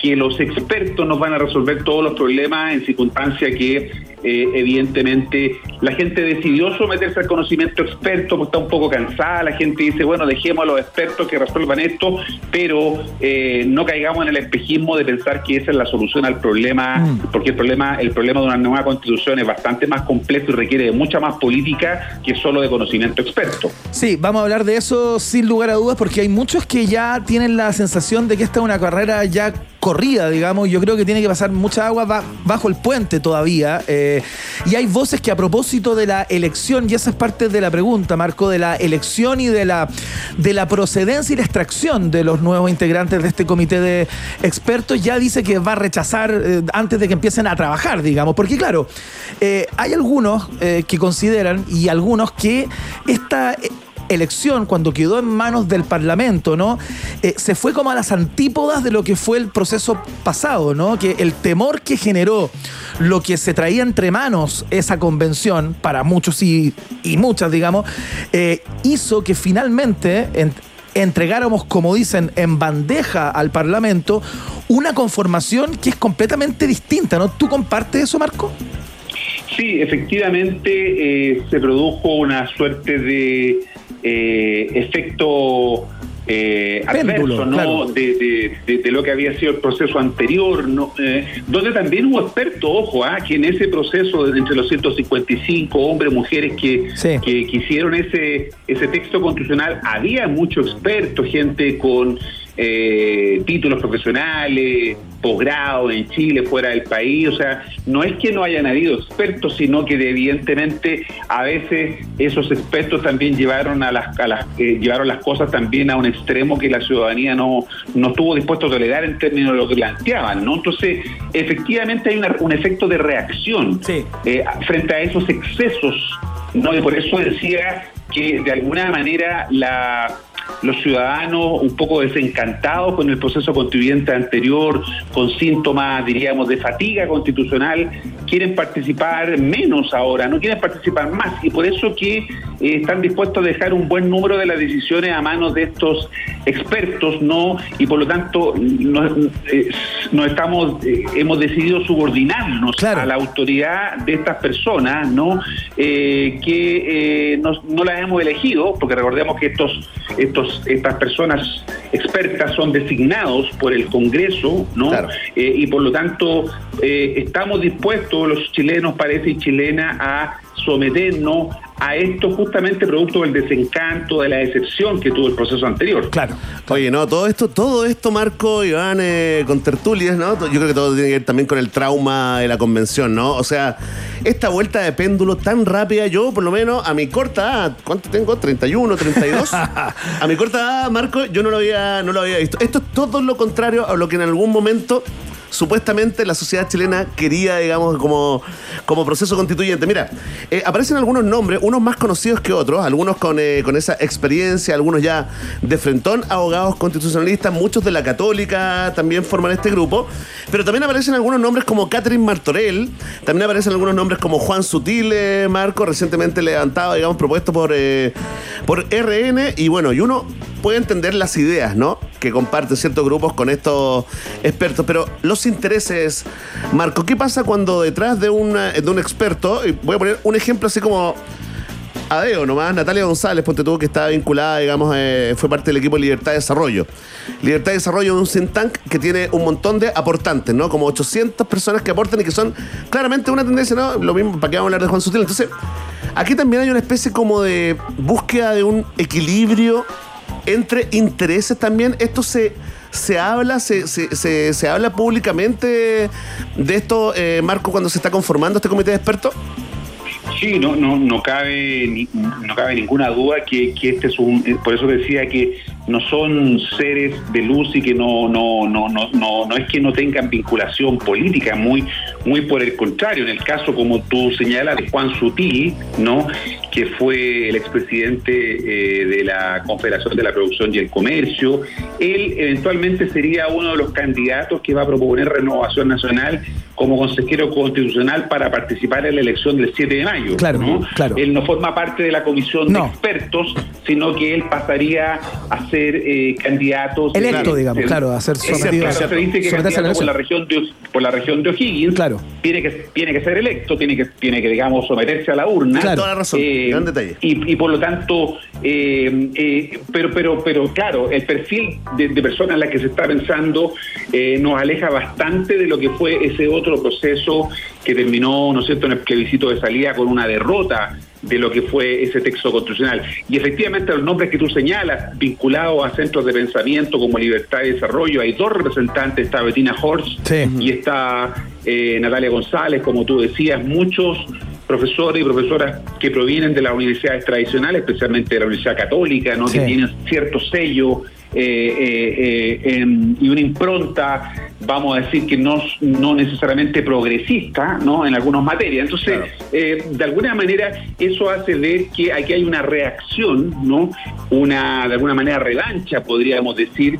que los expertos nos van a resolver todos los problemas en circunstancia que eh, evidentemente la gente decidió someterse al conocimiento experto porque está un poco cansada, la gente dice, bueno, dejemos a los expertos que resuelvan esto, pero eh, no caigamos en el espejismo de pensar que esa es la solución al problema, mm. porque el problema, el problema de una nueva constitución es bastante más complejo y requiere de mucha más política que solo de conocimiento experto. Sí, vamos a hablar de eso sin lugar a dudas, porque hay muchos que ya tienen la sensación de que esta es una carrera ya corrida, digamos. Yo creo que tiene que pasar mucha agua ba- bajo el puente todavía, eh, y hay voces que a propósito de la elección, y esa es parte de la pregunta, Marco, de la elección y de la, de la procedencia y la extracción de los nuevos integrantes de este comité de expertos, ya dice que va a rechazar eh, antes de que empiecen a trabajar, digamos, porque claro, eh, hay algunos eh, que consideran y algunos que esta eh, elección, cuando quedó en manos del Parlamento, ¿no? Eh, se fue como a las antípodas de lo que fue el proceso pasado, ¿no? Que el temor que generó lo que se traía entre manos esa convención, para muchos y, y muchas, digamos, eh, hizo que finalmente en, entregáramos, como dicen, en bandeja al Parlamento una conformación que es completamente distinta, ¿no? ¿Tú compartes eso, Marco? Sí, efectivamente eh, se produjo una suerte de eh, efecto eh, Péndulo, adverso, ¿no? Claro. De, de, de, de lo que había sido el proceso anterior, ¿no? Eh, donde también hubo expertos, ojo, ¿ah? Que en ese proceso de entre los ciento cincuenta y cinco hombres, mujeres que, sí. que, que hicieron ese, ese texto constitucional, había muchos expertos, gente con eh, títulos profesionales, posgrado en Chile, fuera del país. O sea, no es que no hayan habido expertos, sino que evidentemente a veces esos expertos también llevaron a las, a las eh, llevaron las cosas también a un extremo que la ciudadanía no, no estuvo dispuesto a tolerar en términos de lo que planteaban, ¿no? Entonces, efectivamente hay una, un efecto de reacción sí. eh, frente a esos excesos, ¿no? Y por eso decía que de alguna manera la los ciudadanos un poco desencantados con el proceso constituyente anterior, con síntomas, diríamos, de fatiga constitucional, quieren participar menos ahora, no quieren participar más, y por eso que eh, están dispuestos a dejar un buen número de las decisiones a manos de estos expertos, ¿no? Y por lo tanto nos, eh, nos estamos, eh, hemos decidido subordinarnos claro. a la autoridad de estas personas, ¿no? Eh, que eh, nos, no las hemos elegido, porque recordemos que estos Estos, estas personas expertas son designados por el Congreso, ¿no? Claro. Eh, y por lo tanto eh, estamos dispuestos, los chilenos, parece, y chilenas, a someternos a esto justamente producto del desencanto, de la decepción que tuvo el proceso anterior. Claro. Oye, no, todo esto, todo esto, Marco, Iván, eh, con tertulias, ¿no? Yo creo que todo tiene que ver también con el trauma de la convención, ¿no? O sea, esta vuelta de péndulo tan rápida, yo por lo menos a mi corta edad, ¿cuánto tengo? ¿treinta y uno, treinta y dos? A mi corta edad, Marco, yo no lo había, no lo había visto. Esto es todo lo contrario a lo que en algún momento supuestamente la sociedad chilena quería, digamos, como, como proceso constituyente. Mira, eh, aparecen algunos nombres, unos más conocidos que otros, algunos con, eh, con esa experiencia, algunos ya de frentón, abogados constitucionalistas, muchos de la Católica también forman este grupo, pero también aparecen algunos nombres como Catherine Martorell, también aparecen algunos nombres como Juan Sutil, eh, Marco, recientemente levantado, digamos, propuesto por, eh, por R N, y bueno, y uno puede entender las ideas, ¿no?, que comparten ciertos grupos con estos expertos, pero los intereses, Marco, ¿qué pasa cuando detrás de, una, de un experto, y voy a poner un ejemplo así como Adeo nomás, Natalia González, ponte tú, que está vinculada, digamos, eh, fue parte del equipo de Libertad de Desarrollo. Libertad de Desarrollo es un think tank que tiene un montón de aportantes, ¿no? Como ochocientas personas que aportan y que son claramente una tendencia, ¿no? Lo mismo, ¿para qué vamos a hablar de Juan Sutil? Entonces, aquí también hay una especie como de búsqueda de un equilibrio entre intereses también. Esto se... ¿Se habla, se, se, se, se habla públicamente de esto, eh, Marco, cuando se está conformando este comité de expertos? Sí, no, no, no cabe, ni, no cabe ninguna duda que, que este es un, por eso decía que no son seres de luz y que no, no, no, no, no, no es que no tengan vinculación política, muy, muy por el contrario. En el caso, como tú señalas, de Juan Sutil, ¿no?, que fue el expresidente eh, de la Confederación de la Producción y el Comercio, él eventualmente sería uno de los candidatos que va a proponer Renovación Nacional como consejero constitucional para participar en la elección del siete de mayo. Claro, ¿no? Claro. Él no forma parte de la comisión no. de expertos, sino que él pasaría a ser eh, candidato electo, de, digamos, de, claro, a ser sometido. Claro, se dice que es candidato por la región de por la región de O'Higgins. Claro. Tiene que tiene que ser electo, tiene que tiene que digamos someterse a la urna. Claro. Toda la razón. Eh, Gran detalle. Y, y por lo tanto, eh, eh, pero pero pero claro, el perfil de, de personas en las que se está pensando eh, nos aleja bastante de lo que fue ese otro proceso que terminó, ¿no es cierto?, en el plebiscito de salida con una derrota de lo que fue ese texto constitucional. Y efectivamente los nombres que tú señalas, vinculados a centros de pensamiento como Libertad y Desarrollo, hay dos representantes, está Bettina Horst sí. y está eh, Natalia González, como tú decías, muchos profesores y profesoras que provienen de las universidades tradicionales, especialmente de la Universidad Católica, ¿no? Sí. que tienen cierto sello eh, eh, eh, eh, y una impronta, vamos a decir que no, no necesariamente progresista, ¿no? en algunas materias. Entonces, claro. eh, de alguna manera, eso hace ver que aquí hay una reacción, ¿no? Una, de alguna manera, revancha, podríamos decir,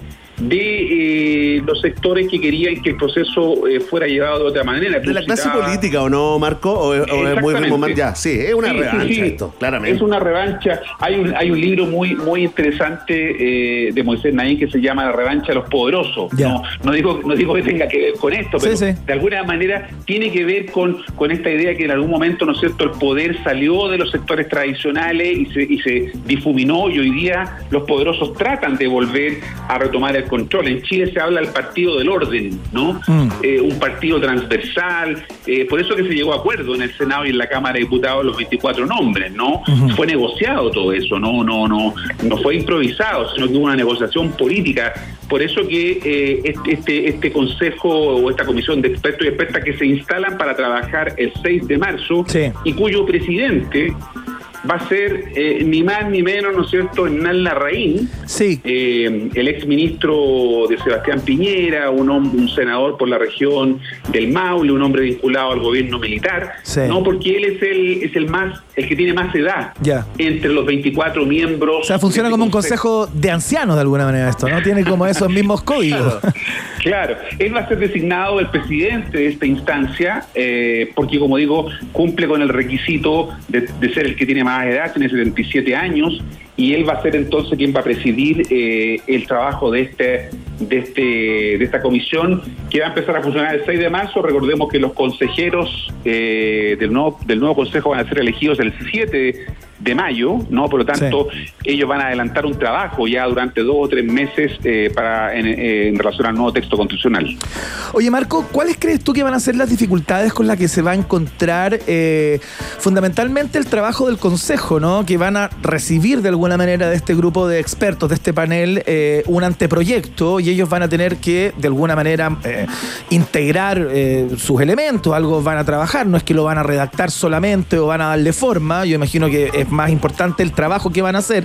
de eh, los sectores que querían que el proceso eh, fuera llevado de otra manera. ¿De la clase citaba... política o no, Marco? ¿O, o es muy momento? Ya, sí, es una sí, revancha sí, sí. esto, claramente. Es una revancha. Hay un, hay un libro muy muy interesante eh, de Moisés Naín que se llama La revancha de los poderosos. No, no, digo, no digo que tenga que ver con esto, pero sí, sí. de alguna manera tiene que ver con, con esta idea que en algún momento, ¿no es cierto?, el poder salió de los sectores tradicionales y se, y se difuminó, y hoy día los poderosos tratan de volver a retomar el control. En Chile se habla del partido del orden, ¿no? Mm. Eh, un partido transversal, eh, por eso que se llegó a acuerdo en el Senado y en la Cámara de Diputados los veinticuatro nombres, ¿no? Uh-huh. Fue negociado todo eso, no, no, no, no fue improvisado, sino que hubo una negociación política. Por eso que eh, este, este, este consejo o esta comisión de expertos y expertas que se instalan para trabajar el seis de marzo sí. y cuyo presidente va a ser eh, ni más ni menos, ¿no es cierto?, Hernán Larraín, sí. eh, el exministro de Sebastián Piñera, un, un senador por la región del Maule, un hombre vinculado al gobierno militar, sí. no, porque él es el es el más el que tiene más edad ya. entre los veinticuatro miembros. O sea, funciona como consejo. un consejo de ancianos de alguna manera esto, ¿no? Tiene como esos mismos códigos. Claro, claro. Él va a ser designado el presidente de esta instancia, eh, porque, como digo, cumple con el requisito de, de ser el que tiene más edad, tiene setenta y siete años, y él va a ser entonces quien va a presidir eh, el trabajo de este de este de esta comisión, que va a empezar a funcionar el seis de marzo. Recordemos que los consejeros eh, del nuevo del nuevo consejo van a ser elegidos el siete de mayo, ¿no? Por lo tanto, sí. ellos van a adelantar un trabajo ya durante dos o tres meses eh, para en, eh, en relación al nuevo texto constitucional. Oye, Marco, ¿cuáles crees tú que van a ser las dificultades con las que se va a encontrar eh, fundamentalmente el trabajo del Consejo, ¿no? Que van a recibir de alguna manera de este grupo de expertos, de este panel, eh, un anteproyecto, y ellos van a tener que de alguna manera eh, integrar eh, sus elementos, algo van a trabajar, no es que lo van a redactar solamente o van a darle forma. Yo imagino que es más importante el trabajo que van a hacer.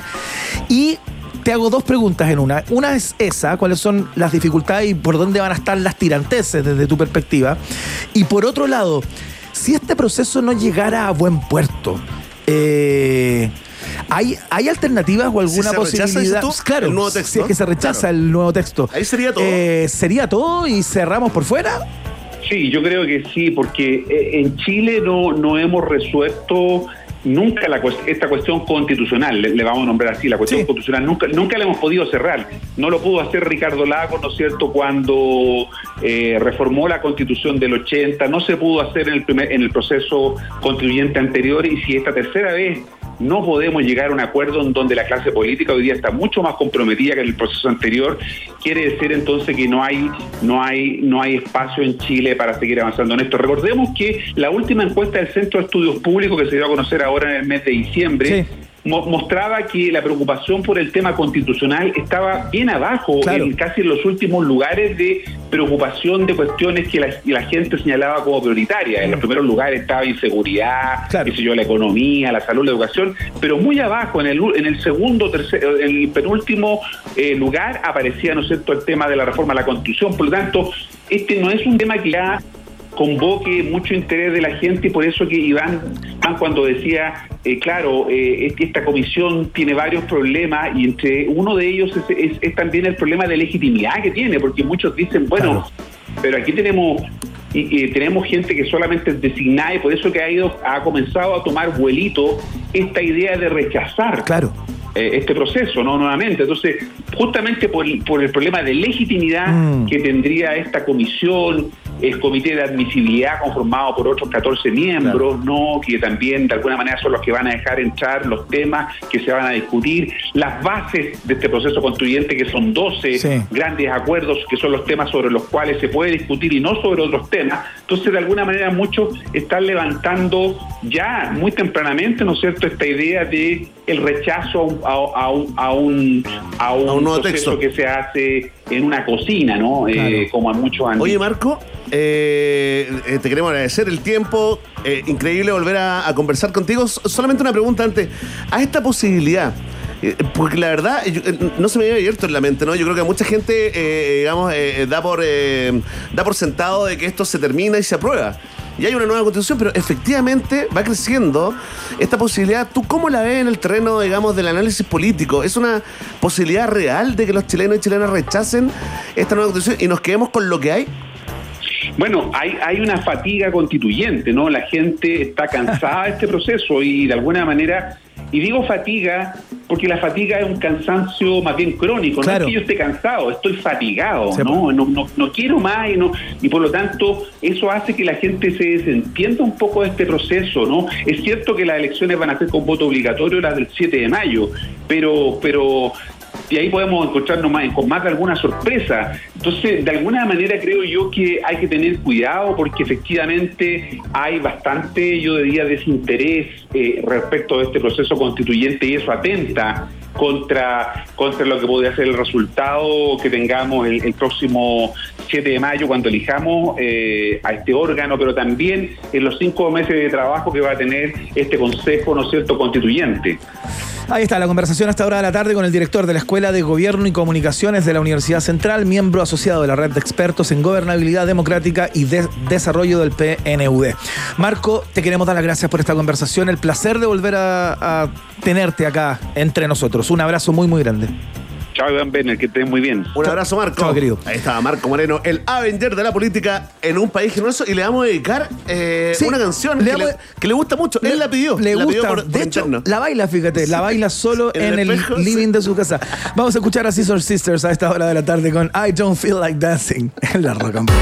Y te hago dos preguntas en una. Una es esa, ¿cuáles son las dificultades y por dónde van a estar las tiranteses desde tu perspectiva? Y por otro lado, si este proceso no llegara a buen puerto, eh, ¿hay, ¿hay alternativas o alguna si se posibilidad? Rechaza, claro, el nuevo texto, si es que se rechaza claro. el nuevo texto. Ahí sería todo. Eh, ¿Sería todo y cerramos por fuera? Sí, yo creo que sí, porque en Chile no, no hemos resuelto nunca la, esta cuestión constitucional, le, le vamos a nombrar así, la cuestión sí. constitucional, nunca nunca la hemos podido cerrar. No lo pudo hacer Ricardo Lagos, ¿no es cierto?, cuando eh, reformó la Constitución del ochenta, no se pudo hacer en el, primer, en el proceso constituyente anterior, y si esta tercera vez no podemos llegar a un acuerdo en donde la clase política hoy día está mucho más comprometida que en el proceso anterior, quiere decir entonces que no hay no hay no hay espacio en Chile para seguir avanzando en esto. Recordemos que la última encuesta del Centro de Estudios Públicos, que se dio a conocer ahora en el mes de diciembre, sí. mostraba que la preocupación por el tema constitucional estaba bien abajo, claro. en casi en los últimos lugares de preocupación de cuestiones que la, la gente señalaba como prioritarias. En los primeros lugares estaba inseguridad, claro. qué sé yo, la economía, la salud, la educación, pero muy abajo, en el en el segundo, tercero, en el penúltimo eh, lugar aparecía, ¿no es cierto?, el tema de la reforma a la Constitución. Por lo tanto, este no es un tema que ya convoque mucho interés de la gente, y por eso que Iván, Iván cuando decía, eh, claro, eh, esta comisión tiene varios problemas, y entre uno de ellos es, es, es también el problema de legitimidad que tiene, porque muchos dicen, bueno, claro. pero aquí tenemos y, y tenemos gente que solamente es designada y por eso que ha ido ha comenzado a tomar vuelito esta idea de rechazar claro. eh, este proceso, ¿no? Nuevamente. Entonces, justamente por, por el problema de legitimidad mm. que tendría esta comisión, el comité de admisibilidad conformado por otros catorce miembros, claro. ¿no? Que también de alguna manera son los que van a dejar entrar los temas que se van a discutir, las bases de este proceso constituyente, que son doce sí. grandes acuerdos, que son los temas sobre los cuales se puede discutir y no sobre otros temas. Entonces, de alguna manera, muchos están levantando ya muy tempranamente, ¿no es cierto?, esta idea de el rechazo a, a, un, a un a un, a un nuevo proceso texto que se hace en una cocina, ¿no? Claro. Eh, como en muchos años. Oye, Marco, eh, eh, te queremos agradecer el tiempo. Eh, increíble volver a, a conversar contigo. Solamente una pregunta antes. A esta posibilidad, eh, porque la verdad yo, eh, no se me había abierto en la mente, ¿no? Yo creo que mucha gente, eh, digamos, eh, da por eh, da por sentado de que esto se termina y se aprueba. Y hay una nueva constitución, pero efectivamente va creciendo esta posibilidad. ¿Tú cómo la ves en el terreno, digamos, del análisis político? ¿Es una posibilidad real de que los chilenos y chilenas rechacen esta nueva constitución y nos quedemos con lo que hay? Bueno, hay, hay una fatiga constituyente, ¿no? La gente está cansada de este proceso y de alguna manera, y digo fatiga porque la fatiga es un cansancio más bien crónico, claro. No es que yo esté cansado, estoy fatigado, sí, ¿no? No, no, no quiero más y, no, y por lo tanto eso hace que la gente se desentienda un poco de este proceso, ¿no? Es cierto que las elecciones van a ser con voto obligatorio, las del siete de mayo, pero... pero y ahí podemos encontrarnos más, con más de alguna sorpresa. Entonces, de alguna manera creo yo que hay que tener cuidado porque efectivamente hay bastante, yo diría, desinterés eh, respecto de este proceso constituyente y eso atenta contra, contra lo que podría ser el resultado que tengamos el, el próximo siete de mayo cuando elijamos eh, a este órgano, pero también en los cinco meses de trabajo que va a tener este Consejo, ¿no es cierto?, constituyente. Ahí está la conversación hasta ahora de la tarde con el director de la Escuela de Gobierno y Comunicaciones de la Universidad Central, miembro asociado de la red de expertos en gobernabilidad democrática y de desarrollo del P N U D. Marco, te queremos dar las gracias por esta conversación, el placer de volver a, a tenerte acá entre nosotros. Un abrazo muy, muy grande. Chao, Iván Benner, que estés muy bien. Un abrazo, Marco. Chao, querido. Ahí estaba Marco Moreno, el Avenger de la política en un país generoso, y le vamos a dedicar eh, sí, una canción le que, le, que le gusta mucho. Le, Él la pidió. Le la gusta. Pidió por, de por hecho, interno. la baila, fíjate. La baila solo en, en el, el espejo, living sí. de su casa. Vamos a escuchar a Scissor Sisters a esta hora de la tarde con I Don't Feel Like Dancing en la Rock and Pop.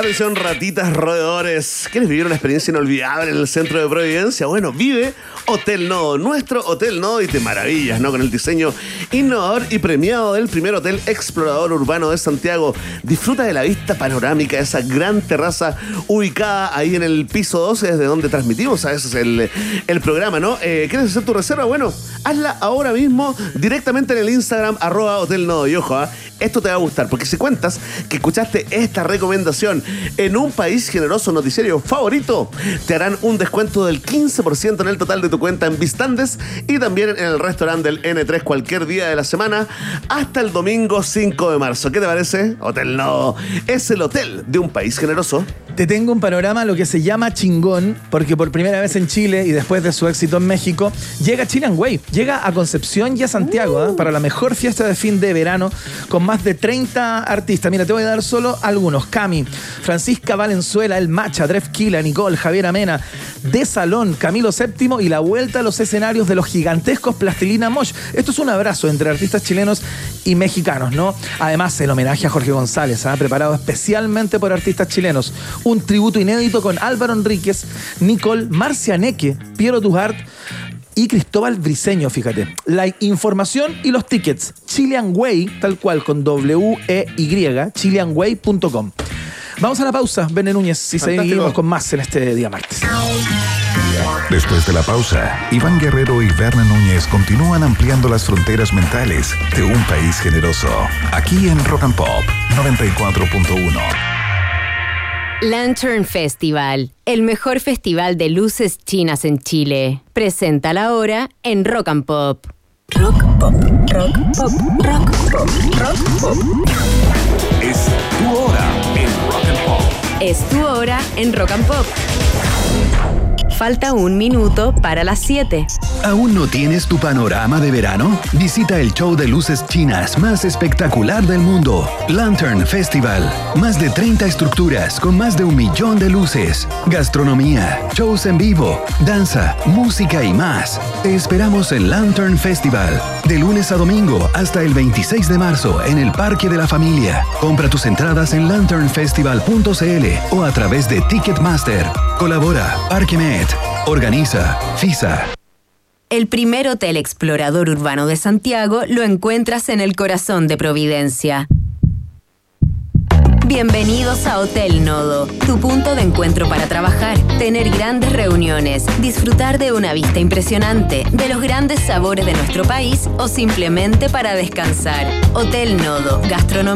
Atención, ratitas roedores. ¿Quieres vivir una experiencia inolvidable en el centro de Providencia? Bueno, vive Hotel Nodo, nuestro Hotel Nodo, y te maravillas, ¿no? Con el diseño innovador y premiado del primer hotel explorador urbano de Santiago. Disfruta de la vista panorámica de esa gran terraza ubicada ahí en el piso doce, desde donde transmitimos a veces el, el programa, ¿no? Eh, ¿Quieres hacer tu reserva? Bueno, hazla ahora mismo directamente en el Instagram, arroba Hotel Nodo. Y ojo, ¿eh? Esto te va a gustar, porque si cuentas que escuchaste esta recomendación en un país generoso noticiero favorito, te harán un descuento del quince por ciento en el total de tu cuenta en Vistandes y también en el restaurante del ene tres cualquier día de la semana hasta el domingo cinco de marzo. ¿Qué te parece? Hotel Nodo es el hotel de un país generoso. Te tengo un panorama, lo que se llama chingón, porque por primera vez en Chile y después de su éxito en México, llega Chilean Way, llega a Concepción y a Santiago uh. ¿eh? para la mejor fiesta de fin de verano con más de treinta artistas. Mira, te voy a dar solo algunos. Cami, Francisca Valenzuela, El Macha, Drefkila, Nicole, Javier Amena, De Salón, Camilo Séptimo y la vuelta a los escenarios de los gigantescos Plastilina Mosh. Esto es un abrazo entre artistas chilenos y mexicanos, ¿no? Además, el homenaje a Jorge González, ¿eh? preparado especialmente por artistas chilenos. Un tributo inédito con Álvaro Enríquez, Nicole, Marcia Neque, Piero Dujart y Cristóbal Briseño, fíjate. La información y los tickets, Chilean Way, tal cual, con W E Y, chilean way punto com. Vamos a la pausa, Bene Núñez, y Fantástico. seguimos con más en este día martes. Después de la pausa, Iván Guerrero y Berna Núñez continúan ampliando las fronteras mentales de un país generoso. Aquí en Rock and Pop noventa y cuatro punto uno. Lantern Festival, el mejor festival de luces chinas en Chile. Presenta la hora en Rock and Pop. Rock Pop, Rock Pop, Rock Pop, Rock Pop. Es tu hora en Rock and Pop. Es tu hora en Rock and Pop. Falta un minuto para las siete. ¿Aún no tienes tu panorama de verano? Visita el show de luces chinas más espectacular del mundo, Lantern Festival. Más de treinta estructuras con más de un millón de luces. Gastronomía, shows en vivo, danza, música y más. Te esperamos en Lantern Festival. De lunes a domingo hasta el veintiséis de marzo en el Parque de la Familia. Compra tus entradas en lantern festival punto c l o a través de Ticketmaster. Colabora Parquemet. Organiza FISA. El primer hotel explorador urbano de Santiago lo encuentras en el corazón de Providencia. Bienvenidos a Hotel Nodo, tu punto de encuentro para trabajar, tener grandes reuniones, disfrutar de una vista impresionante, de los grandes sabores de nuestro país o simplemente para descansar. Hotel Nodo, gastronomía